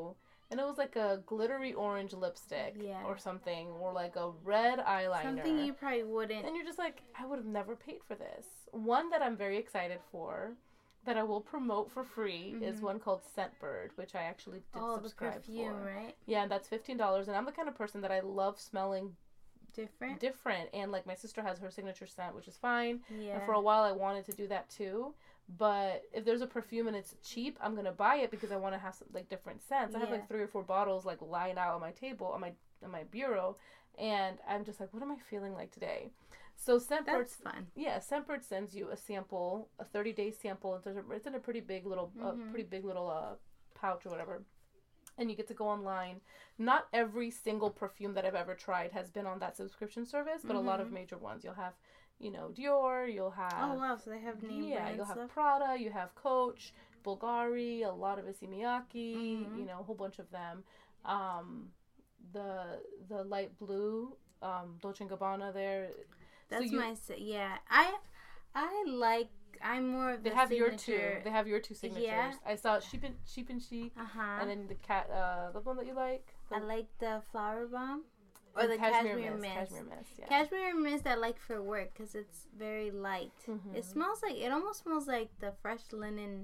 and it was like a glittery orange lipstick yeah. or something, or like a red eyeliner. Something you probably wouldn't. And you're just like, I would have never paid for this. One that I'm very excited for, that I will promote for free, mm-hmm. is one called Scentbird, which I actually did oh, subscribe the perfume, for. Right? Yeah, and that's fifteen dollars. And I'm the kind of person that I love smelling different. Different. And like my sister has her signature scent, which is fine. Yeah. And for a while I wanted to do that too. But if there's a perfume and it's cheap, I'm gonna buy it because I want to have some like different scents. I yeah. have like three or four bottles like lying out on my table on my on my bureau, and I'm just like, what am I feeling like today? So Scentbird, that's fun. Yeah, Scentbird sends you a sample, a thirty day sample. It's, a, it's in a pretty big little, mm-hmm. uh, pretty big little uh, pouch or whatever, and you get to go online. Not every single perfume that I've ever tried has been on that subscription service, but mm-hmm. a lot of major ones. You'll have, you know, Dior. You'll have. Oh wow! So they have name yeah. brands You'll have stuff? Prada. You have Coach, Bulgari, a lot of Issey Miyake. Mm-hmm. You know, a whole bunch of them. Um, the the light blue, um, Dolce and Gabbana there. That's so you, my yeah. I I like. I'm more of they the have signature. your two. They have your two signatures. Yeah. I saw Sheep and Sheep and Chic, uh-huh. and then the cat. Uh, the one that you like. The, I like the Flower Bomb. Or the the Cashmere, Cashmere Mist. Mist. Cashmere Mist, yeah. Cashmere Mist I like for work because it's very light. Mm-hmm. It smells like, it almost smells like the fresh linen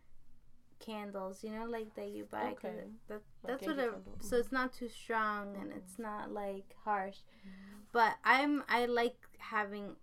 candles, you know, like that you buy. Okay. It, that, like that's what it, so it's not too strong and it's not like harsh. Mm-hmm. But I'm, I like having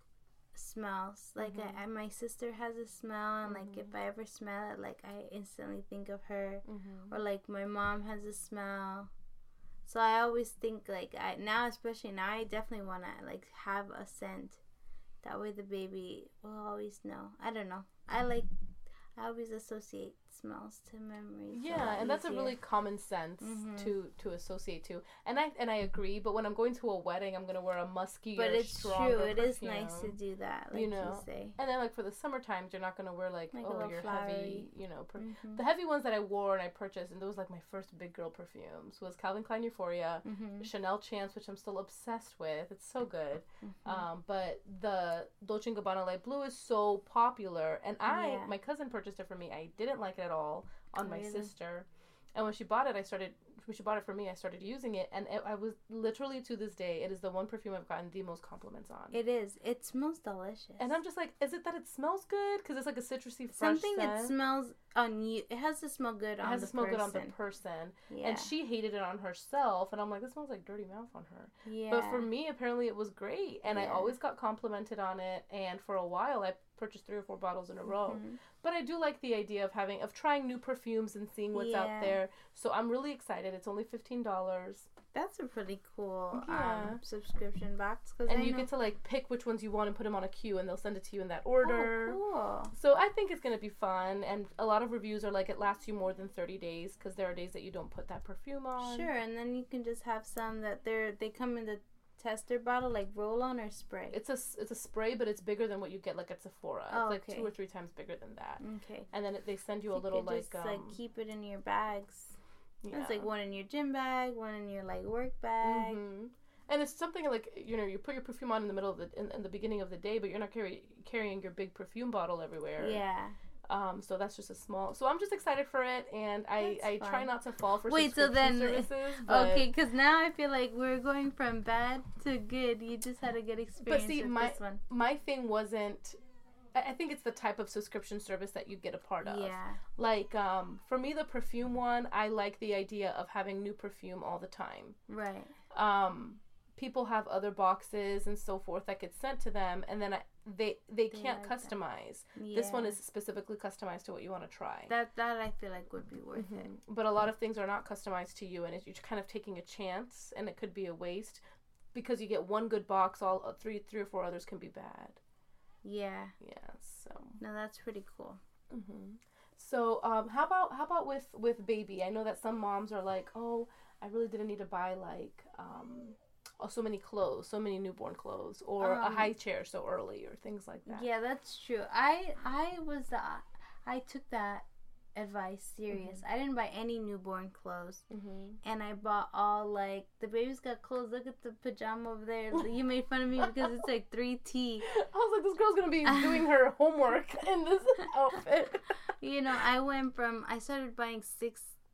smells. Like mm-hmm. I, I, my sister has a smell, and mm-hmm. like if I ever smell it, like I instantly think of her. Mm-hmm. Or like my mom has a smell. So I always think like I now, especially now, I definitely want to like have a scent. That way the baby will always know. I don't know. I like. I always associate smells to memories. Yeah, and that's a really common sense mm-hmm. to to associate to. And I and I agree. But when I'm going to a wedding, I'm gonna wear a musky. But it's true. It perfume, is nice to do that. Like you know. You say. And then like for the summer times, you're not gonna wear like, like oh your flowery. heavy. You know, per- mm-hmm. the heavy ones that I wore and I purchased, and those like my first big girl perfumes was Calvin Klein Euphoria, mm-hmm. Chanel Chance, which I'm still obsessed with. It's so good. Mm-hmm. Um, but the Dolce and Gabbana Light Blue is so popular, and I yeah. my cousin purchased it for me. I didn't like it at all on really? my sister, and when she bought it, I started. When she bought it for me, I started using it, and it, I was literally to this day, it is the one perfume I've gotten the most compliments on. It is. It smells delicious. And I'm just like, is it that it smells good? Because it's like a citrusy, fresh something scent. that smells on you. It has to smell good on the person. It has to smell person. good on the person. Yeah. And she hated it on herself, and I'm like, this smells like dirty mouth on her. Yeah. But for me, apparently, it was great, and yeah. I always got complimented on it. And for a while, I purchased three or four bottles in a row. Mm-hmm. But I do like the idea of having of trying new perfumes and seeing what's yeah. out there. So I'm really excited. It's only fifteen dollars. That's a pretty cool yeah. um, subscription box. And I you know... get to like pick which ones you want and put them on a queue, and they'll send it to you in that order. Oh, cool. So I think it's going to be fun. And a lot of reviews are like it lasts you more than thirty days because there are days that you don't put that perfume on. Sure, and then you can just have some that they're they come in the tester bottle, like roll on or spray. It's a it's a spray, but it's bigger than what you get like at Sephora. Oh, it's like okay. two or three times bigger than that. Okay. And then it, they send you so a little you like just, um, like keep it in your bags. Yeah. It's like one in your gym bag, one in your like work bag. Mm-hmm. And it's something like, you know, you put your perfume on in the middle of the in, in the beginning of the day, but you're not carry, carrying your big perfume bottle everywhere. Yeah. Um, so that's just a small. So I'm just excited for it, and I, I try not to fall for Wait, so then services. Okay, because now I feel like we're going from bad to good. You just had a good experience. But see, with my this one. my thing wasn't. I think it's the type of subscription service that you get a part of. Yeah. Like, um, for me, the perfume one, I like the idea of having new perfume all the time. Right. Um, people have other boxes and so forth that get sent to them, and then I, they they, they can't like customize. Yeah. This one is specifically customized to what you want to try. That that I feel like would be worth mm-hmm. it. But a lot of things are not customized to you, and it's, you're kind of taking a chance, and it could be a waste because you get one good box, all uh, three three or four others can be bad. Yeah. Yeah. So. No, that's pretty cool. Mm-hmm. So, um, how about how about with with baby? I know that some moms are like, oh, I really didn't need to buy like um, oh, so many clothes, so many newborn clothes, or um, a high chair so early, or things like that. Yeah, that's true. I I was uh, I took that advice serious. Mm-hmm. I didn't buy any newborn clothes, mm-hmm. and I bought all like the baby's got clothes. Look at the pajama over there. You made fun of me because it's like three T. I was like, this girl's gonna be doing her homework in this outfit. You know, I went from I started buying six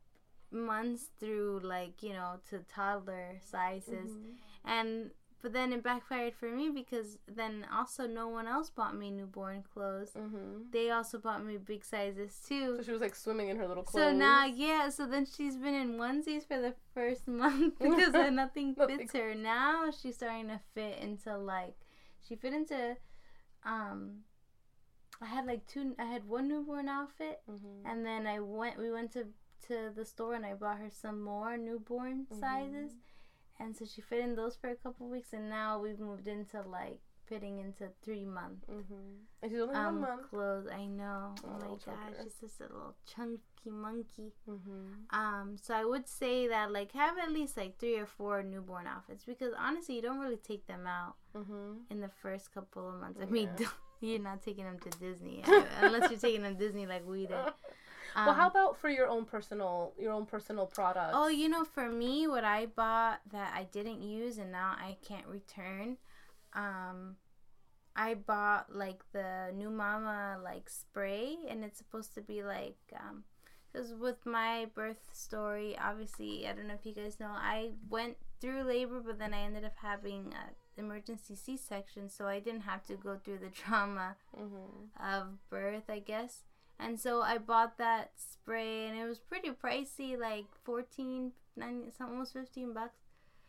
months through, like, you know, to toddler sizes. Mm-hmm. And but then it backfired for me because then also no one else bought me newborn clothes. Mm-hmm. They also bought me big sizes too. So she was like swimming in her little clothes. So now, yeah, so then she's been in onesies for the first month because nothing fits her. Now she's starting to fit into, like, she fit into, um, I had like two, I had one newborn outfit, mm-hmm. and then I went, we went to, to the store and I bought her some more newborn mm-hmm. sizes. And so she fit in those for a couple weeks, and now we've moved into, like, fitting into three month. Mm-hmm. And she's only um, one month. Clothes, I know. Oh, oh my gosh, choker. she's just a little chunky monkey. Mm-hmm. Um, so I would say that, like, have at least, like, three or four newborn outfits, because honestly, you don't really take them out mm-hmm. in the first couple of months. I yeah. mean, you're not taking them to Disney, unless you're taking them to Disney like we did. Um, well, how about for your own personal, your own personal products? Oh, you know, for me, what I bought that I didn't use and now I can't return, um, I bought, like, the New Mama, like, spray, and it's supposed to be, like, um, because with my birth story, obviously, I don't know if you guys know, I went through labor, but then I ended up having an emergency C-section, so I didn't have to go through the trauma mm-hmm. of birth, I guess. And so I bought that spray, and it was pretty pricey, like fourteen, nine, almost fifteen bucks.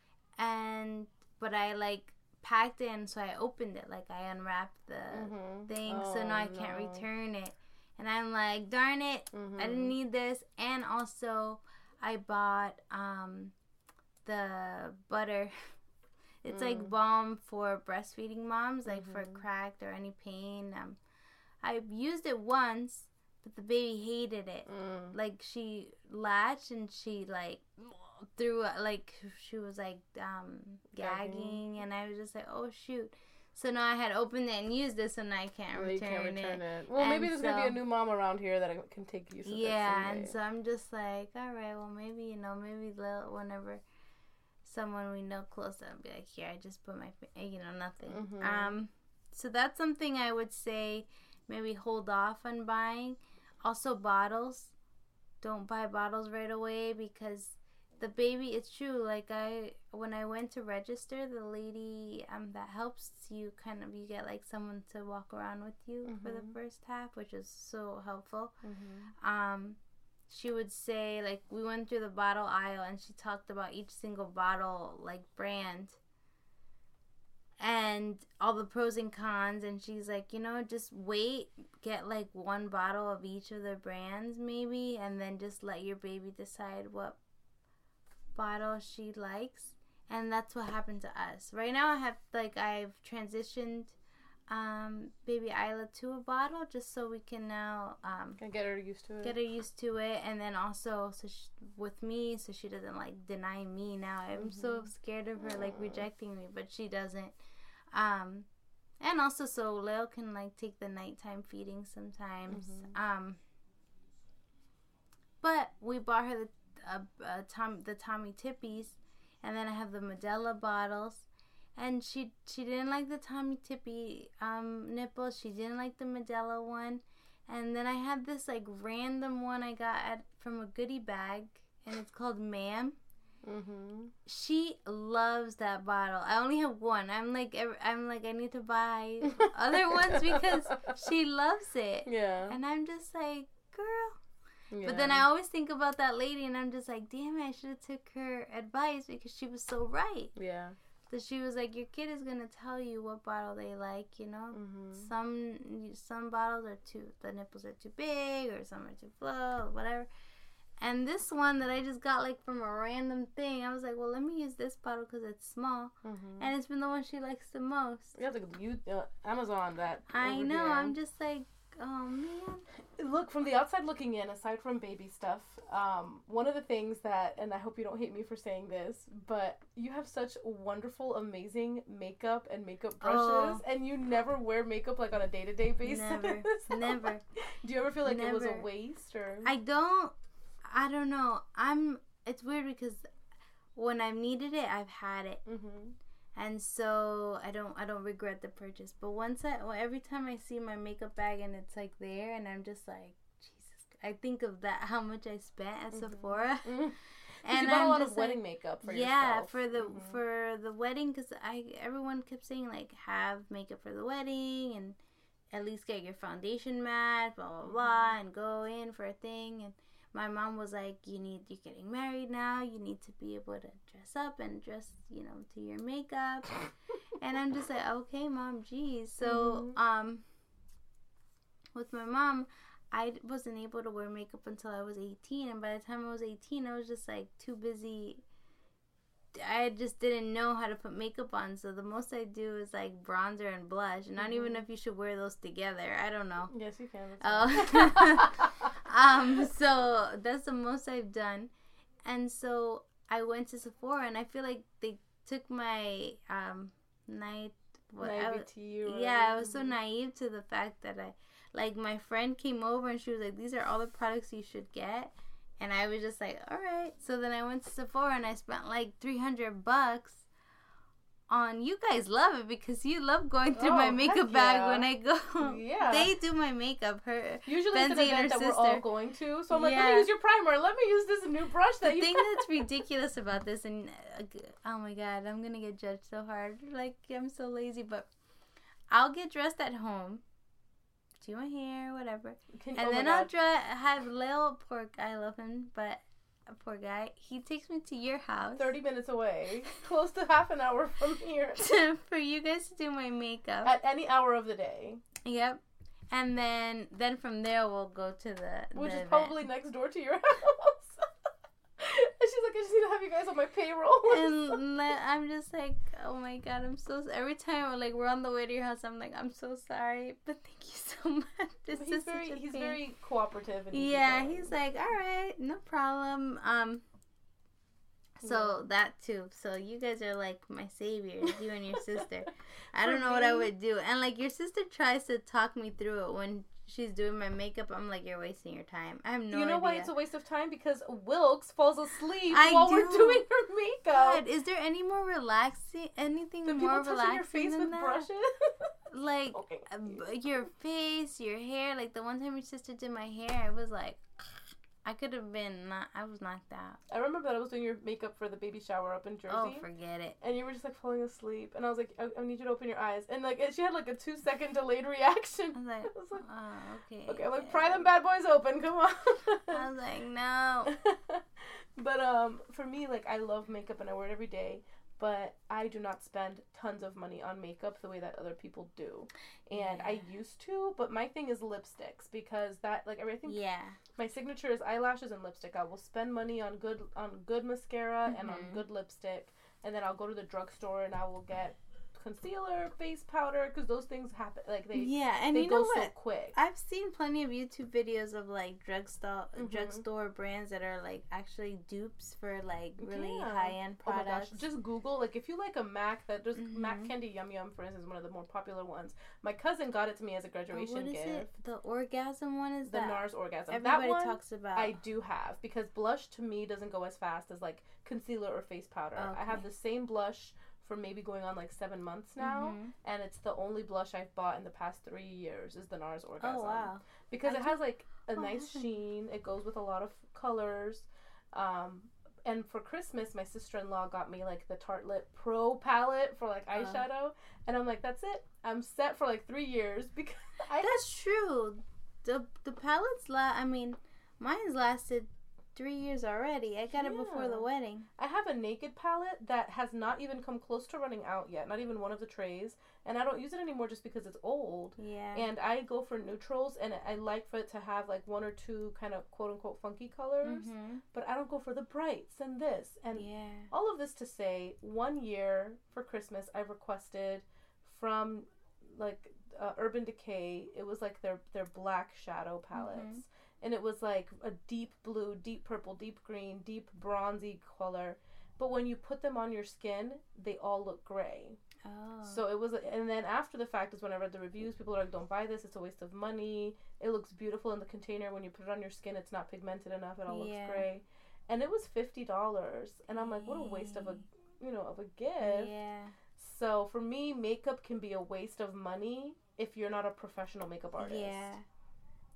And but I like packed it, and so I opened it, like I unwrapped the mm-hmm. thing, oh, so now I no. can't return it. And I'm like, darn it, mm-hmm. I didn't need this. And also, I bought um the butter. It's mm. like balm for breastfeeding moms, like mm-hmm. for cracked or any pain. Um, I used it once. But the baby hated it. Mm. Like, she latched and she, like, threw, like, she was, like, um, gagging. gagging. And I was just like, oh, shoot. So now I had opened it and used it, so now I can't well, return, you can't return it. it. Well, and maybe there's so, going to be a new mom around here that can take use of yeah, it Yeah, someday. And so I'm just like, all right, well, maybe, you know, maybe whenever someone we know close, I'll be like, here, I just put my, you know, nothing. Mm-hmm. Um, so that's something I would say maybe hold off on buying. Also, bottles. Don't buy bottles right away because the baby, it's true. Like, I, when I went to register, the lady um that helps you kind of, you get like someone to walk around with you mm-hmm. for the first half, which is so helpful. Mm-hmm. Um, she would say, like, we went through the bottle aisle and she talked about each single bottle, like, brand. And all the pros and cons, and she's like, you know, just wait, get like one bottle of each of the brands maybe, and then just let your baby decide what bottle she likes. And that's what happened to us. Right now I have, like, I've transitioned um, baby Isla to a bottle just so we can now um, can get her used to it. Get her used to it, and then also so she, with me, so she doesn't like deny me now. I'm mm-hmm. so scared of her like rejecting me, but she doesn't. Um, and also so Leo can like take the nighttime feeding sometimes. Mm-hmm. Um, but we bought her the uh, uh, Tom the Tommy Tippies, and then I have the Medela bottles. And she she didn't like the Tommy Tippy um, nipples. She didn't like the Medela one. And then I had this, like, random one I got at, from a goodie bag. And it's called Ma'am. Mm-hmm. She loves that bottle. I only have one. I'm like, I'm like, I need to buy other ones because she loves it. Yeah. And I'm just like, girl. Yeah. But then I always think about that lady. And I'm just like, damn it, I should have took her advice because she was so right. Yeah. So she was like, your kid is going to tell you what bottle they like, you know. Mm-hmm. Some some bottles are too, the nipples are too big, or some are too low, or whatever. And this one that I just got, like, from a random thing, I was like, well, let me use this bottle because it's small. Mm-hmm. And it's been the one she likes the most. You have to use uh, Amazon that. I know. Here. I'm just like, oh, man. Look, from the outside looking in, aside from baby stuff, um, one of the things that, and I hope you don't hate me for saying this, but you have such wonderful, amazing makeup and makeup brushes, oh. and you never wear makeup, like, on a day-to-day basis. Never. Never. Do you ever feel like never. It was a waste? Or I don't. I don't know. I'm. It's weird because when I've needed it, I've had it. Mm-hmm. And so I don't I don't regret the purchase. But once I well, every time I see my makeup bag and it's like there and I'm just like, Jesus I think of that, how much I spent at mm-hmm. Sephora. Mm-hmm. And you bought I'm a lot of wedding like, makeup for yeah, yourself. for the mm-hmm. for the wedding, because I everyone kept saying like have makeup for the wedding and at least get your foundation matte, blah blah mm-hmm. blah, and go in for a thing. And my mom was like, you need you're getting married now, you need to be able to dress up and dress, you know, to your makeup. And I'm just like, okay, mom, geez. So mm-hmm. um, with my mom, I wasn't able to wear makeup until I was eighteen, and by the time I was eighteen, I was just like too busy. I just didn't know how to put makeup on, so the most I do is like bronzer and blush. Mm-hmm. Not even if you should wear those together. I don't know. Yes, you can. Oh, um. So that's the most I've done, and so I went to Sephora, and I feel like they took my um night. What, Naivety. I, yeah, I was so naive to the fact that I. Like, my friend came over and she was like, these are all the products you should get. And I was just like, all right. So then I went to Sephora and I spent like three hundred bucks on, you guys love it because you love going through oh, my makeup bag yeah. when I go. Yeah. They do my makeup. Her Usually Benzie it's an event that sister. We're all going to. So I'm like, yeah. let me use your primer. Let me use this new brush that the you The thing that's ridiculous about this, and uh, oh my God, I'm going to get judged so hard. Like, I'm so lazy. But I'll get dressed at home. Do my hair, whatever, Can, and oh then I'll try have Lil, poor guy, I love him, but a poor guy, he takes me to your house, thirty minutes away, close to half an hour from here, for you guys to do my makeup at any hour of the day. Yep, and then then from there we'll go to the which the is event. Probably next door to your house. And she's like, I just need to have you guys on my payroll. And I'm just like, oh my God, I'm so... Every time like we're on the way to your house, I'm like, I'm so sorry, but thank you so much. This he's is very, such a he's pain. very cooperative. And yeah, he's like, all right, no problem. Um, so yeah. that too. So you guys are like my saviors, you and your sister. I don't know me? What I would do. And like your sister tries to talk me through it when she's doing my makeup. I'm like, you're wasting your time. I have no idea. You know idea. why it's a waste of time? Because Wilkes falls asleep I while do. we're doing her makeup. God, is there any more relaxing, anything the more relaxing your face than with that? Brushes? Like, okay. uh, your face, your hair. Like, the one time your sister did my hair, I was like, I could have been not, I was knocked out. I remember that I was doing your makeup for the baby shower up in Jersey. Oh, forget it. And you were just like falling asleep. And I was like, I, I need you to open your eyes. And like, she had like a two second delayed reaction. I was like, I was like oh, okay. Okay, I'm like, pry them bad boys open, come on. I was like, no. But um, for me, like, I love makeup and I wear it every day. But I do not spend tons of money on makeup the way that other people do. And yeah. I used to, but my thing is lipsticks because that, like, I think yeah. my signature is eyelashes and lipstick. I will spend money on good on good mascara mm-hmm. and on good lipstick. And then I'll go to the drugstore and I will get concealer, face powder, because those things happen, like, they yeah, and they you go know what? so quick. I've seen plenty of YouTube videos of like drugstore mm-hmm. drugstore brands that are like actually dupes for like really yeah. high end products. Oh my gosh! Just Google, like, if you like a MAC, that there's mm-hmm. MAC Candy Yum Yum, for instance, one of the more popular ones. My cousin got it to me as a graduation oh, what is gift. It? The orgasm one is the that NARS orgasm. Everybody that one talks about. I do have because blush to me doesn't go as fast as like concealer or face powder. Okay. I have the same blush for maybe going on like seven months now, mm-hmm. and it's the only blush I've bought in the past three years is the NARS Orgasm. Oh wow! Because I it has like a oh, nice awesome. sheen. It goes with a lot of colors. Um, and for Christmas, my sister-in-law got me like the Tartelette Pro palette for like eyeshadow, uh, and I'm like, that's it. I'm set for like three years because I that's true. The the palettes la. I mean, mine's lasted three years already. I got yeah. it before the wedding. I have a Naked palette that has not even come close to running out yet. Not even one of the trays. And I don't use it anymore just because it's old. Yeah. And I go for neutrals, and I like for it to have like one or two kind of quote-unquote funky colors. Mm-hmm. But I don't go for the brights and this. And yeah. all of this to say, one year for Christmas, I requested from like uh, Urban Decay. It was like their, their black shadow palettes. Mm-hmm. And it was like a deep blue, deep purple, deep green, deep bronzy color. But when you put them on your skin, they all look gray. Oh. So it was, and then after the fact is when I read the reviews, people are like, don't buy this, it's a waste of money. It looks beautiful in the container. When you put it on your skin, it's not pigmented enough. It all yeah. looks gray. And it was fifty dollars. And I'm like, what a waste of a, you know, of a gift. Yeah. So for me, makeup can be a waste of money if you're not a professional makeup artist. Yeah.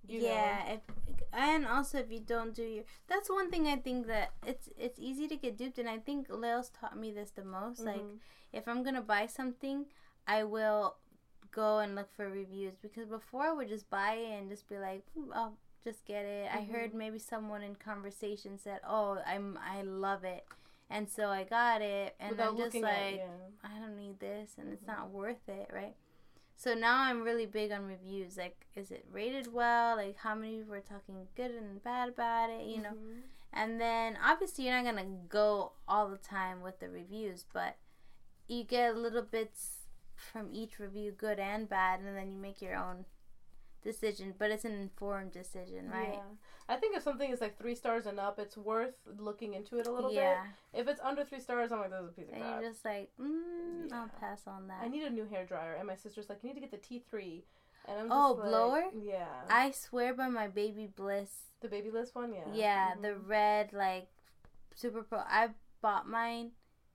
You yeah, know? if, and also if you don't do your, that's one thing I think that it's it's easy to get duped, and I think Leo's taught me this the most. Mm-hmm. Like, if I'm gonna buy something, I will go and look for reviews, because before I would just buy it and just be like, I'll just get it. Mm-hmm. I heard maybe someone in conversation said, "Oh, I'm I love it," and so I got it, and Without I'm just like, at, yeah. I don't need this, and mm-hmm. it's not worth it, right? So now I'm really big on reviews. Like, is it rated well? Like, how many people are talking good and bad about it, you know? Mm-hmm. And then, obviously, you're not going to go all the time with the reviews, but you get little bits from each review, good and bad, and then you make your own decision. But it's an informed decision, right? Yeah. I think if something is like three stars and up, it's worth looking into it a little yeah. bit. If it's under three stars, I'm like, this is a piece of crap. And you're just like, mm, yeah. I'll pass on that. I need a new hair dryer, and my sister's like, you need to get the T three. And I'm just oh, like, blower? Yeah. I swear by my Baby Bliss. The Baby Bliss one, yeah. Yeah, mm-hmm. the red, like, super pro. I bought mine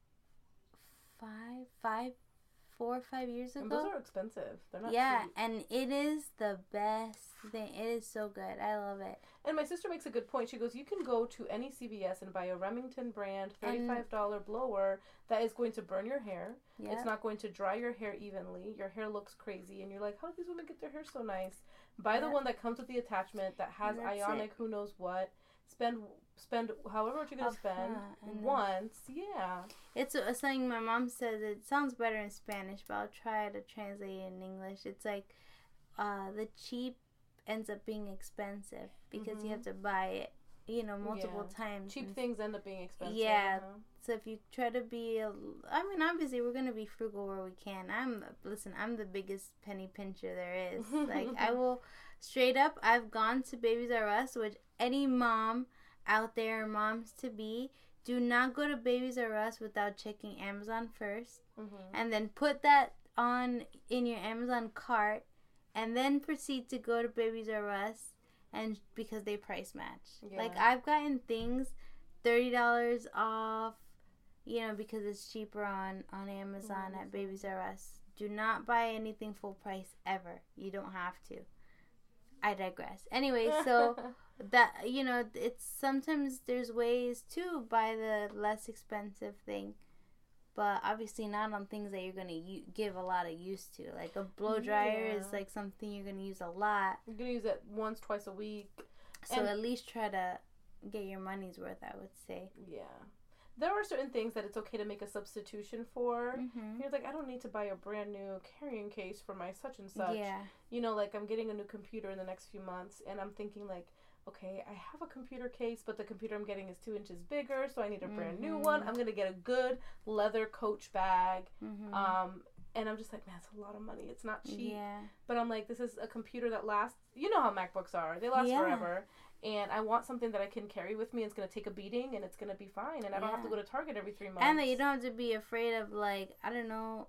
five, five, four or five years ago. And those are expensive. They're not yeah, cheap. And it is the best thing. It is so good. I love it. And my sister makes a good point. She goes, you can go to any C V S and buy a Remington brand thirty-five dollars and blower that is going to burn your hair. Yep. It's not going to dry your hair evenly. Your hair looks crazy. And you're like, how do these women get their hair so nice? Buy yep. the one that comes with the attachment that has ionic, it. who knows what. Spend spend however much you're going to spend once. Yeah. It's uh, something my mom says. It sounds better in Spanish, but I'll try to translate it in English. It's like uh, the cheap ends up being expensive because mm-hmm. you have to buy it, you know, multiple yeah. times. Cheap things end up being expensive. Yeah. Uh-huh. So if you try to be, a, I mean, obviously we're going to be frugal where we can. I'm, listen, I'm the biggest penny pincher there is. Like, I will, straight up, I've gone to Babies R Us, which any mom out there, moms to be, do not go to Babies R Us without checking Amazon first. Mm-hmm. And then put that on in your Amazon cart. And then proceed to go to Babies R Us, and because they price match. Yeah. Like, I've gotten things thirty dollars off, you know, because it's cheaper on, on Amazon mm-hmm. at Babies R Us. Do not buy anything full price ever. You don't have to. I digress. Anyway, so that, you know, it's sometimes there's ways to buy the less expensive thing. But obviously not on things that you're going to u- give a lot of use to. Like a blow dryer yeah. is like something you're going to use a lot. You're going to use it once, twice a week. So and at least try to get your money's worth, I would say. Yeah. There are certain things that it's okay to make a substitution for. Mm-hmm. You're like, I don't need to buy a brand new carrying case for my such and such. Yeah. You know, like I'm getting a new computer in the next few months. And I'm thinking like, okay, I have a computer case, but the computer I'm getting is two inches bigger, so I need a mm-hmm. brand new one. I'm going to get a good leather Coach bag. Mm-hmm. Um, and I'm just like, man, it's a lot of money. It's not cheap. Yeah. But I'm like, this is a computer that lasts. You know how MacBooks are. They last yeah. forever. And I want something that I can carry with me. It's going to take a beating, and it's going to be fine. And I don't yeah. have to go to Target every three months. And that you don't have to be afraid of, like, I don't know,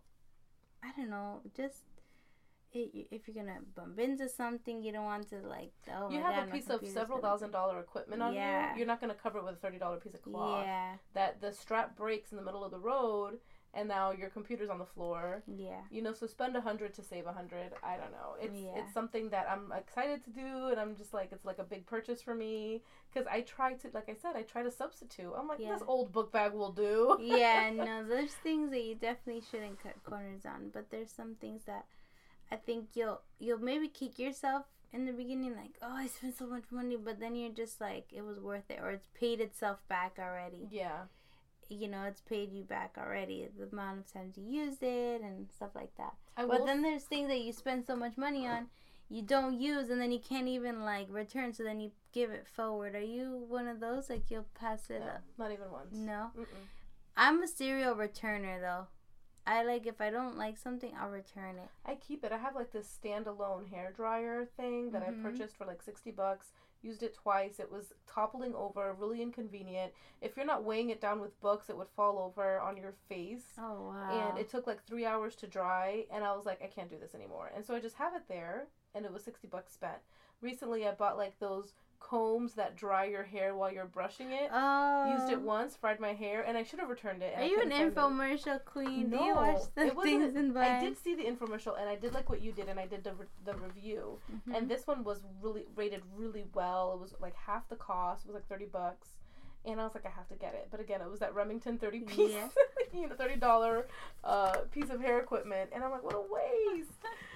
I don't know, just... if you're gonna bump into something, you don't want to like. Oh you my have God, a piece of several thousand dollar equipment on yeah. you. You're not gonna cover it with a thirty dollar piece of cloth. Yeah. That the strap breaks in the middle of the road, and now your computer's on the floor. Yeah. You know, so spend a hundred to save a hundred. I don't know. It's yeah. it's something that I'm excited to do, and I'm just like, it's like a big purchase for me because I try to, like I said, I try to substitute. I'm like, yeah. this old book bag will do. Yeah. No, there's things that you definitely shouldn't cut corners on, but there's some things that I think you'll you'll maybe kick yourself in the beginning, like, oh, I spent so much money, but then you're just like, it was worth it, or it's paid itself back already. Yeah. You know, it's paid you back already, the amount of times you used it and stuff like that. I but will then there's things that you spend so much money on, you don't use, and then you can't even, like, return, so then you give it forward. Are you one of those? Like, you'll pass it no, up? Not even once. No? Mm-mm. I'm a serial returner, though. I like, if I don't like something, I'll return it. I keep it. I have like this standalone hair dryer thing that mm-hmm. I purchased for like sixty bucks. Used it twice. It was toppling over, really inconvenient. If you're not weighing it down with books, it would fall over on your face. Oh, wow. And it took like three hours to dry, and I was like, I can't do this anymore. And so I just have it there, and it was sixty bucks spent. Recently, I bought like those combs that dry your hair while you're brushing it. Oh. Used it once, fried my hair, and I should have returned it. Are you an infomercial queen? No, do you watch the things and buy? I did see the infomercial, and I did like what you did, and I did the re- the review. Mm-hmm. And this one was really rated really well. It was like half the cost. It was like thirty bucks. And I was like, I have to get it. But again, it was that Remington thirty piece, yeah. you know, thirty dollars uh, piece of hair equipment. And I'm like, what a waste.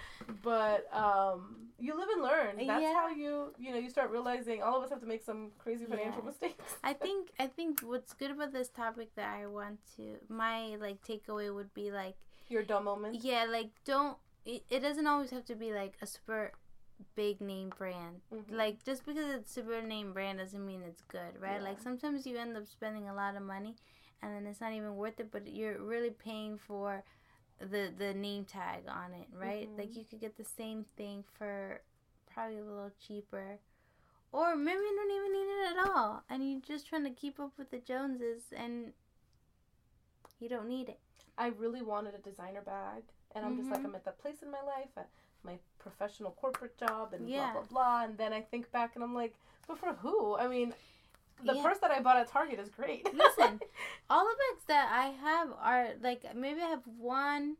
But um, you live and learn. That's yeah. how you, you know, you start realizing all of us have to make some crazy financial yeah. mistakes. I think, I think what's good about this topic that I want to, my, like, takeaway would be, like. Your dumb moment? Yeah, like, don't, it, it doesn't always have to be, like, a super big name brand. Mm-hmm. Like, just because it's a super name brand doesn't mean it's good, right? Yeah. Like, sometimes you end up spending a lot of money and then it's not even worth it, but you're really paying for the the name tag on it, right? Mm-hmm. Like, you could get the same thing for probably a little cheaper, or maybe you don't even need it at all and you're just trying to keep up with the Joneses and you don't need it. I really wanted a designer bag, and I'm mm-hmm. just like, I'm at that place in my life, at my professional corporate job, and yeah. blah blah blah, and then I think back and I'm like, but for who? I mean, the yeah. purse that I bought at Target is great. Listen, all the bags that I have are, like, maybe I have one,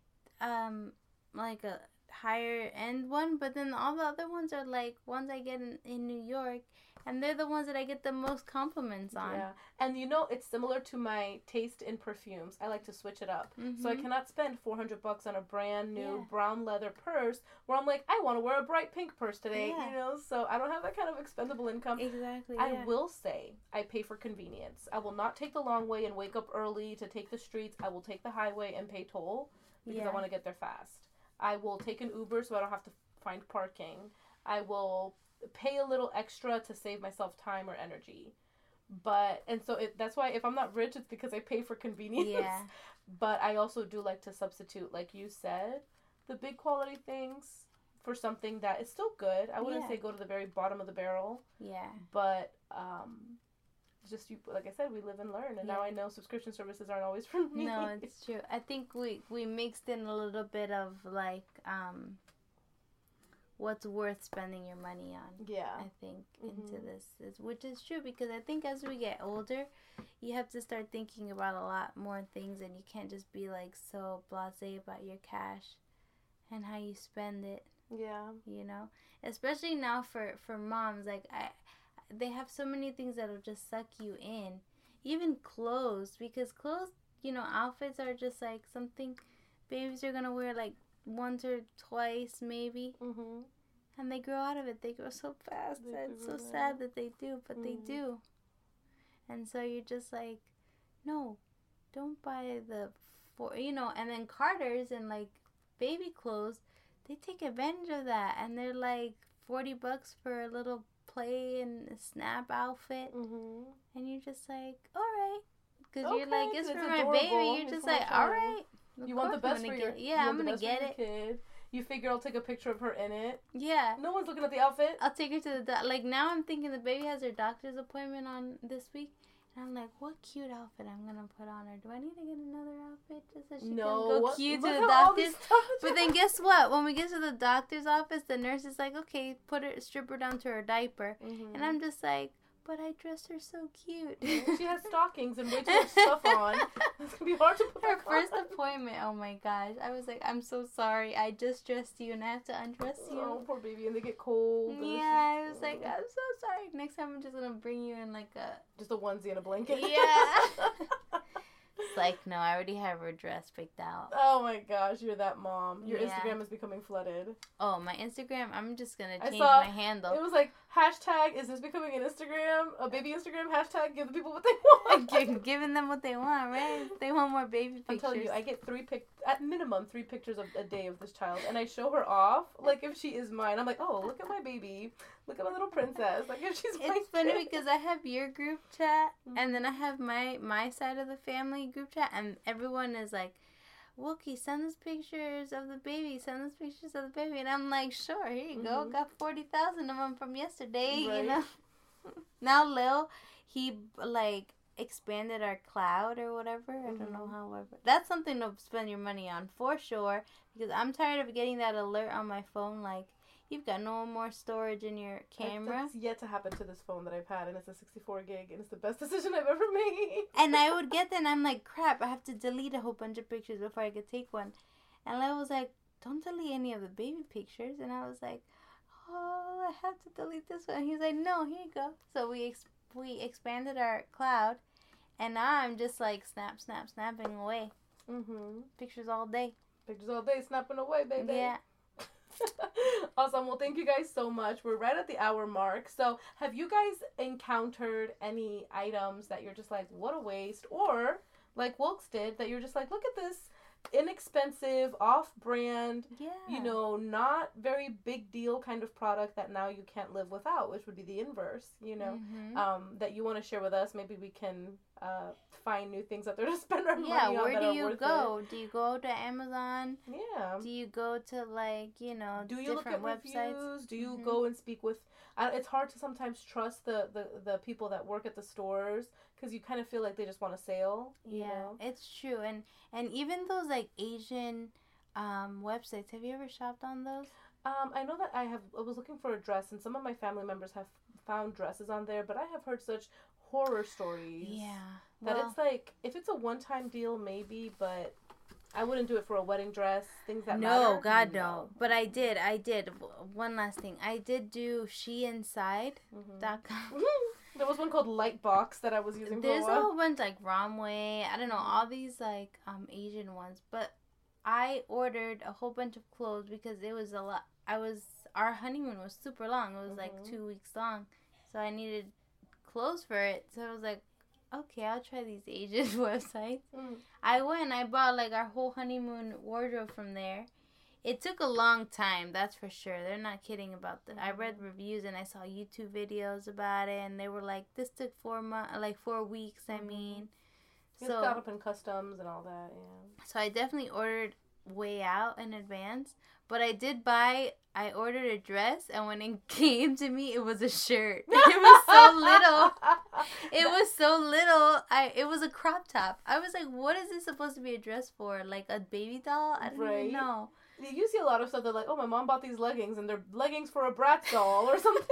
um, like a higher end one, but then all the other ones are, like, ones I get in, in New York, and they're the ones that I get the most compliments on. Yeah, and you know, it's similar to my taste in perfumes. I like to switch it up. Mm-hmm. So I cannot spend four hundred bucks on a brand new yeah. brown leather purse where I'm like, I want to wear a bright pink purse today, yeah. you know? So I don't have that kind of expendable income. Exactly, I yeah. will say I pay for convenience. I will not take the long way and wake up early to take the streets. I will take the highway and pay toll because yeah. I want to get there fast. I will take an Uber so I don't have to find parking. I will pay a little extra to save myself time or energy. But, and so it, that's why if I'm not rich, it's because I pay for convenience. Yeah. But I also do like to substitute, like you said, the big quality things for something that is still good. I wouldn't yeah. say go to the very bottom of the barrel. Yeah. But, um, just, you, like I said, we live and learn. And yeah. now I know subscription services aren't always for me. No, it's true. I think we, we mixed in a little bit of, like, um... what's worth spending your money on. Yeah. I think mm-hmm. into this, is, which is true, because I think as we get older, you have to start thinking about a lot more things, and you can't just be like so blasé about your cash and how you spend it. Yeah. You know, especially now for, for moms, like I, they have so many things that'll just suck you in, even clothes, because clothes, you know, outfits are just like something babies are gonna wear like once or twice maybe, mm-hmm. and they grow out of it. They grow so fast. They and it's so that. sad that they do, but mm-hmm. they do. And so you're just like, no, don't buy the, for you know. And then Carter's and like baby clothes, they take advantage of that, and they're like forty bucks for a little play and a snap outfit, mm-hmm. and you're just like, all right, because okay, you're like, it's for my baby. You're it's just like, all right. Of you want the best for your get, yeah, I'm gonna get it. Kid. You figure I'll take a picture of her in it. Yeah. No one's looking at the outfit. I'll take her to the do- like now. I'm thinking the baby has her doctor's appointment on this week, and I'm like, what cute outfit I'm gonna put on her? Do I need to get another outfit just so she no, can go what, cute to the doctor's? But then guess what? When we get to the doctor's office, the nurse is like, okay, put her, strip her down to her diaper, mm-hmm. and I'm just like, but I dressed her so cute. She has stockings and way too much stuff on. It's going to be hard to put her first on. Appointment, oh my gosh. I was like, I'm so sorry. I just dressed you and I have to undress you. Oh, poor baby. And they get cold. Yeah, I was like, I'm so sorry. Next time I'm just going to bring you in like a... Just a onesie and a blanket. Yeah. It's like, no, I already have her dress picked out. Oh my gosh, you're that mom. Your yeah. Instagram is becoming flooded. Oh, my Instagram, I'm just going to change saw, my handle. It was like, hashtag, is this becoming an Instagram? A baby Instagram? Hashtag, give the people what they want. G- giving them what they want, right? They want more baby pictures. I'm telling you, I get three pic, at minimum, three pictures of a day of this child. And I show her off, like if she is mine. I'm like, oh, look at my baby. Look at my little princess. Like if she's my It's funny kid. because I have your group chat, mm-hmm. and then I have my, my side of the family group chat, and everyone is like, Wookie, send us pictures of the baby. Send us pictures of the baby. And I'm like, sure, here you go. Mm-hmm. Got forty thousand of them from yesterday, right. you know. Now Lil, he, like, expanded our cloud or whatever. Mm-hmm. I don't know how. Whatever. That's something to spend your money on for sure, because I'm tired of getting that alert on my phone, like, you've got no more storage in your camera. That's yet to happen to this phone that I've had, and it's a sixty-four gig, and it's the best decision I've ever made. And I would get that, and I'm like, crap, I have to delete a whole bunch of pictures before I could take one. And I was like, don't delete any of the baby pictures. And I was like, oh, I have to delete this one. And he was like, no, here you go. So we ex- we expanded our cloud, and now I'm just like snap, snap, snapping away. Mm-hmm. Pictures all day. Pictures all day, snapping away, baby. Yeah. Awesome. Well, thank you guys so much. We're right at the hour mark. So have you guys encountered any items that you're just like, what a waste? Or like Wilkes did, that you're just like, look at this inexpensive, off-brand, Yeah. you know, not very big deal kind of product that now you can't live without, which would be the inverse, you know, Mm-hmm. um, that you want to share with us. Maybe we can uh, find new things out there to spend our Yeah, money on where that do are you worth go? Do you go to Amazon? it. Yeah. Do you go to, like, you know, Do you look different at websites? reviews? Do you Mhm. go and speak with... Uh, it's hard to sometimes trust the, the, the people that work at the stores because you kind of feel like they just want a sale, you Yeah, know? it's true. And and even those, like, Asian um, websites, have you ever shopped on those? Um, I know that I have. I was looking for a dress, and some of my family members have found dresses on there, but I have heard such horror stories. Yeah. That Well, it's like, if it's a one-time deal, maybe, but I wouldn't do it for a wedding dress, things that no, matter. God, no. But I did. I did. W- One last thing. I did do she inside dot com. Mhm. There was one called Lightbox that I was using There's for a a while. whole bunch, like, Romway. I don't know, all these, like, um Asian ones. But I ordered a whole bunch of clothes because it was a lot. I was, our honeymoon was super long. It was, like, Mhm. two weeks long. So I needed clothes for it. So I was like, okay, I'll try these Asian websites. Mm. I went, I bought, like, our whole honeymoon wardrobe from there. It took a long time, that's for sure. They're not kidding about that. I read reviews and I saw YouTube videos about it, and they were like, this took four months, like four weeks, I Mhm. mean. It's So, got up in customs and all that, yeah. so I definitely ordered way out in advance. But I did buy, I ordered a dress, and when it came to me, it was a shirt. It was so little. It was so little. I It was a crop top. I was like, what is this supposed to be a dress for? Like a baby doll? I don't Right. even know. You see a lot of stuff that like, oh, my mom bought these leggings, and they're leggings for a Bratz doll or something.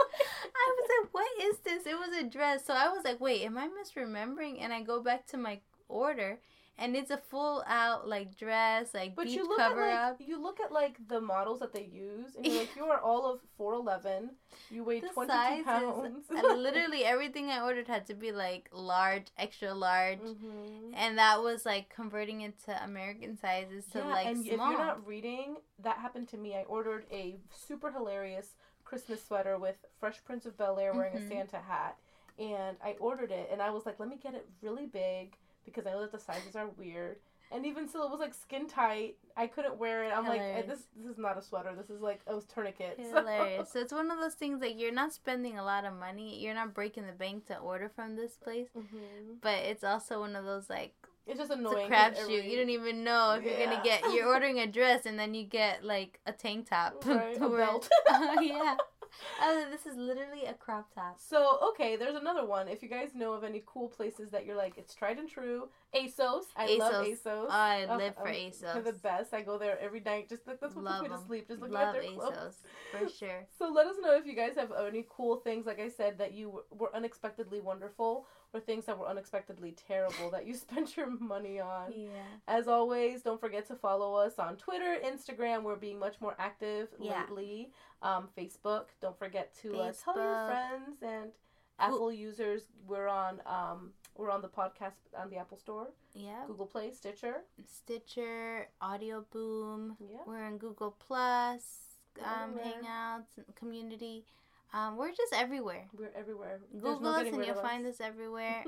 I was like, what is this? It was a dress. So I was like, wait, am I misremembering? And I go back to my order, and it's a full out, like, dress, like, But beach you look cover at like up. you look at like the models that they use, and you're like, you are all of four eleven. You weigh The twenty two sizes, pounds. and literally everything I ordered had to be, like, large, extra large. Mm-hmm. And that was, like, converting it to American sizes to, Yeah, like, and small. if you're not reading, that happened to me. I ordered a super hilarious Christmas sweater with Fresh Prince of Bel-Air wearing Mhm. a Santa hat, and I ordered it, and I was like, let me get it really big because I know that the sizes are weird. And even still, it was like skin tight. I couldn't wear it. I'm Hilarious. like, this this is not a sweater. This is like a tourniquet. So- Hilarious. So it's one of those things, like, you're not spending a lot of money. You're not breaking the bank to order from this place. Mhm. But it's also one of those, like, It's just it's annoying. a 'cause crapshoot. every- You don't even know if you're gonna Yeah. get. You're ordering a dress and then you get, like, a tank top. Right, to a wear. belt. Yeah. I was like, this is literally a crop top. So, okay, there's another one. If you guys know of any cool places that you're like, it's tried and true. ASOS. I love ASOS. ASOS. Oh, I Ugh, live for um, ASOS. They're the best. I go there every night. Just like, that's what Love puts me to 'em. sleep. Just looking Love at their clothes. ASOS for sure. So let us know if you guys have any cool things, like I said, that you w- were unexpectedly wonderful, or things that were unexpectedly terrible that you spent your money on. Yeah. As always, don't forget to follow us on Twitter, Instagram. We're being much more active Yeah. lately. Um, Facebook. Don't forget to uh, tell your Facebook. friends, and Apple users. We're on um, we're on the podcast on the Apple Store, Yeah. Google Play, Stitcher. Stitcher, Audio Boom. Yeah. We're in Google Plus, um, Everywhere. Hangouts, Community. Um, we're just everywhere. We're everywhere. There's Google no us getting and rid you'll of find us. us everywhere.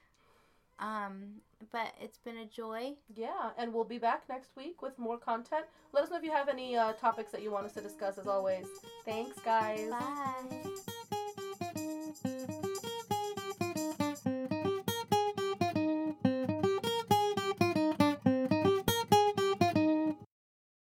um, but it's been a joy. Yeah, and we'll be back next week with more content. Let us know if you have any uh, topics that you want us to discuss, as always. Thanks, guys. Bye.